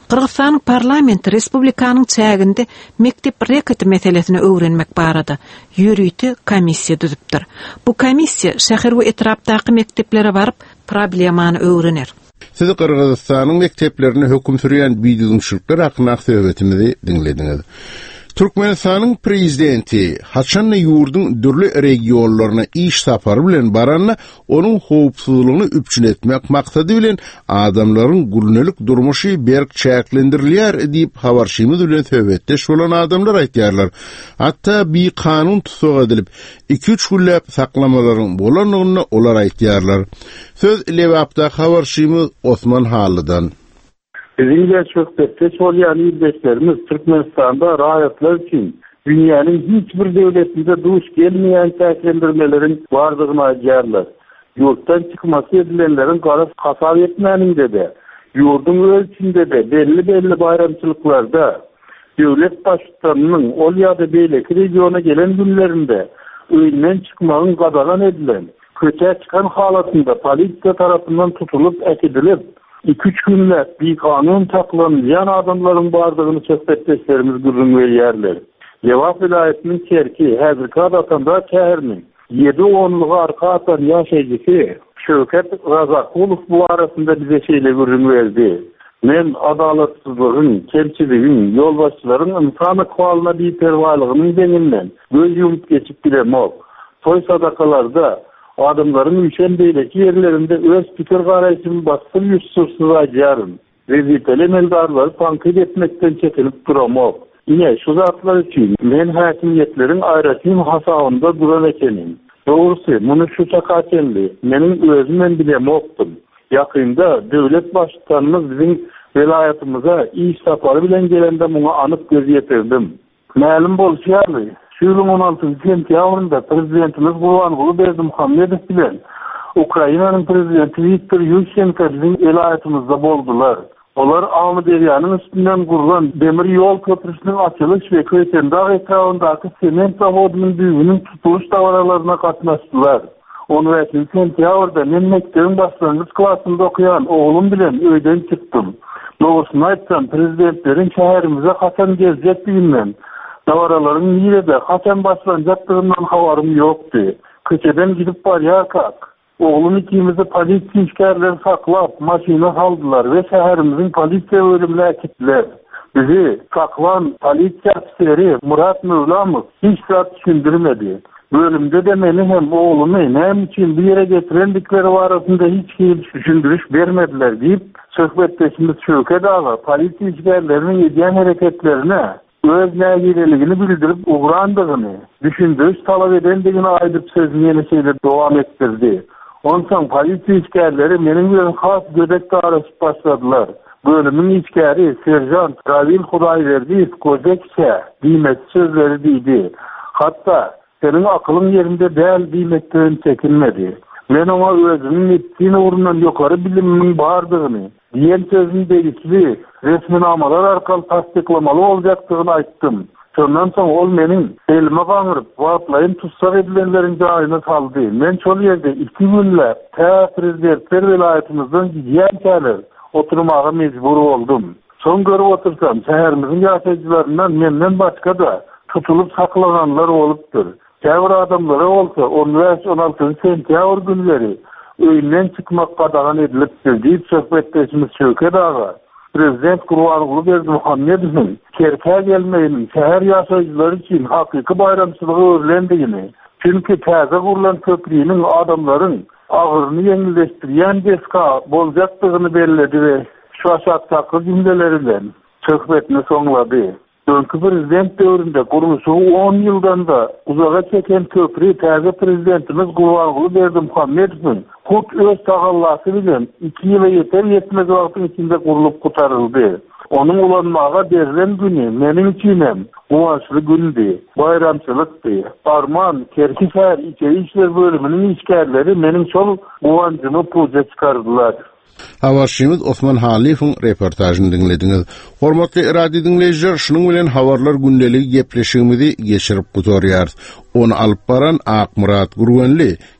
Kırgızstanyň parlamenti respublikanyň çäginde mektep reketi meselesini öwrenmek barada ýürüýti komissiýa düzüpdir. Bu komissiýa şäher we etrapdaky mekteplere baryp problemany öwrenir. Siz Kırgızstanyň mekteplerini höküm sürýän biýdüňçilikler hakynda söhbetimizi dinlediňiz. Türkmenistanyň prezidenti haçan ýurdun dürli regionlaryna iş sapary bilen baranna onuň howpsuzlygyny üpçün etmek maksady bilen adamlaryň gülnelik durmuşy berk çäklendirilýär diýip habarşymyz bilen söhbetdeş bolan adamlar aýtýarlar. Hatda bir kanun tutuğa edilip iki üç güllep saklamalaryň bolanyny olar aýtýarlar. Söz Lewapda habarşymyz Osman Halydan. Bizimle çok destek olan ildeşlerimiz Türkmenistan'da rahatlar için dünyanın hiçbir devletinde duş gelmeyen çäklendirmelerin vardığını ayarlar. Yurttan çıkması edilenlerin karası hasar etmeninde de, yurdun ölçünde de belli belli bayramçılıklarda devlet başkanının ol ya da beyleki regiona gelen günlerinde öğünden çıkmanın qadağan edilen, kötüye çıkan halatında polisiya tarafından tutulup ekidilip, iki üç günlük bir kanun taklanmayan adamların bardığını söhbetleşlerimiz gürün veriyerler. Lewap vilayetinin kerki, häzirki adatanda şäherinin yedi onluğu arka atan yaşayıcısı Şöket Razakulov bu arasında bize şeyle gürün verdi. Men adalatsızlığın, kemçiliğin, yolbaşçıların insan akvalına bir pervalığının deninden göz yumup geçip bilemok. Soy sadakalarda adamların üşen beyleki yerlerinde öz fikir garayışını bastır yüzsüzsüz acıyarım. Vezifeli meldarları tankit etmekten çekilip duramok. Yine şu zatlar için men hakimiyetlerin ayrasıyım hasavında duran ekenim. Doğrusu bunu şu çakatenli, menin özümden bilemoktum. Yakında devlet başkanımız bizim velayetimize iş saparı bilen gelende buna anıp göz yetirdim. Məlum bolşýarly, şu ýylyň on altynjy sentýabrynda prezidentimiz Gurbanguly Berdimuhammedow bilen Ukrainanyň prezidenti Viktor Yushchenko biziň elaýatymyzda boldular. Olar Awmy derýanyň üstünden gurulan demir ýol köprüsiniň açylyş we Köýsendag etrawyndaky sement zawodynyň düýbüniň tutuluş dawaralaryna gatnaşdylar. on beşinji sentýabrda men mektebiň başlangyç klasynda okuyan oğlum bilen öýden çykdym. Doğrusunu aýtsam, prezidentleriň şäherimize haçan gezjekdiginden, davaraların nirede haçan başlanacaklarından havarım yoktu. Köçeden gidip barýarkak. Oğlum ikimizi polisiýa işgärleri saklap, maşina saldylar ve şäherimizin polisiýa bölümine äkitdiler. Bizi saklan polisiýa ofiseri Murat Mevlamov hiç zat düşündirmedi. Bölümde de meni hem oğlumu hem için bir yere getirendikleri arasında hiç hiç düşündürüş vermediler diýip söhbetleşimiz Şöket ağa polisiýa işgärleriniň edýän hereketlerine öz nägileligini bildirip ugrandygyny, düşündürüş talap edendigini aýdyp sözüni ýene-şeýle dowam etdirdi. Onsoň polisiýa işgärleri meniň bilen has gödekde araşyp başladylar. Bölümün işgäri serjant Ravil Hudaýberdiýew Kozekçe diýmek sözleri diýdi. Hatda senin aklın yerinde däl diýmekden çekinmedi. Men ona özüniň etdiğine urundan ýokary bilimiň bardygyny, diýen sözüni degişli resminamalar arkaly tasdiklamaly boljakdygyny aýtdym. Şondan soň ol meniň elime gaňyryp, wagtlaýyn tutsak edilenleriň jaýyna saldy. Men şol ýerde iki günle tä prezidentler welaýatymyzdan giýen käler oturmaga mejbur boldum. Soň görüp otursam, şäherimiziň ýaşaýjylaryndan menden başga da tutulup saklaganlar bolupdyr. Käbir adamlara olsa on beş on altyncı sentýabr günleri öýünden çykmak qadağan edilipdir diýip söhbetleşimiz Şöket ağa. Prezident Gurbanguly Berdimuhammedowyň kerkä gelmeýinin şäher ýaşaýjylary üçin hakyky bayramçylygy öwrendigini, çünki täze gurulan köprüýiniň adamlaryň agyryny ýeňilleşdirýän deska boljakdygyny bellädi we şu aşakdaky cümleleri bilen söhbetini soňlady. Dönkü prezident döwründe guruluşy on ýyldan da uzaga çeken köprü täze prezidentimiz Gurbanguly Berdimuhammedowyň hut öz tagallasy bilen iki ýyla ýeter ýetmez wagtyň içinde gurulup gutaryldy. Onun ulanmaga berilen günü meniň üçin hem guwaçly gündi, bayramçylykdy. Arman, Kerki şäher içeri işler bölüminiň işgärleri meniň şol guwançymy puja çykardylar. Habarşymyz Osman Halifowyň reportajyny dinlediňiz. Hormatly radio dinleýijiler, şunuň bilen habarlar gündelik gepleşigimizi geçirip gutarýar. Onu alyp baran Akmurat Gurbanly,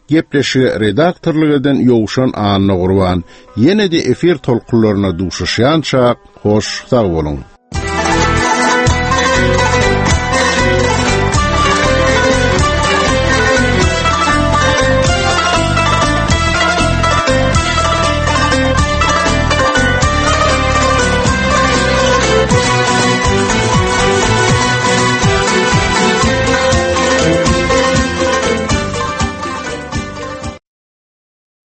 gepleşi redaktorlyk eden Ýowşan Anna Gurban ýene-de efir tolkunlaryna duşuşýança hoş sag bolun.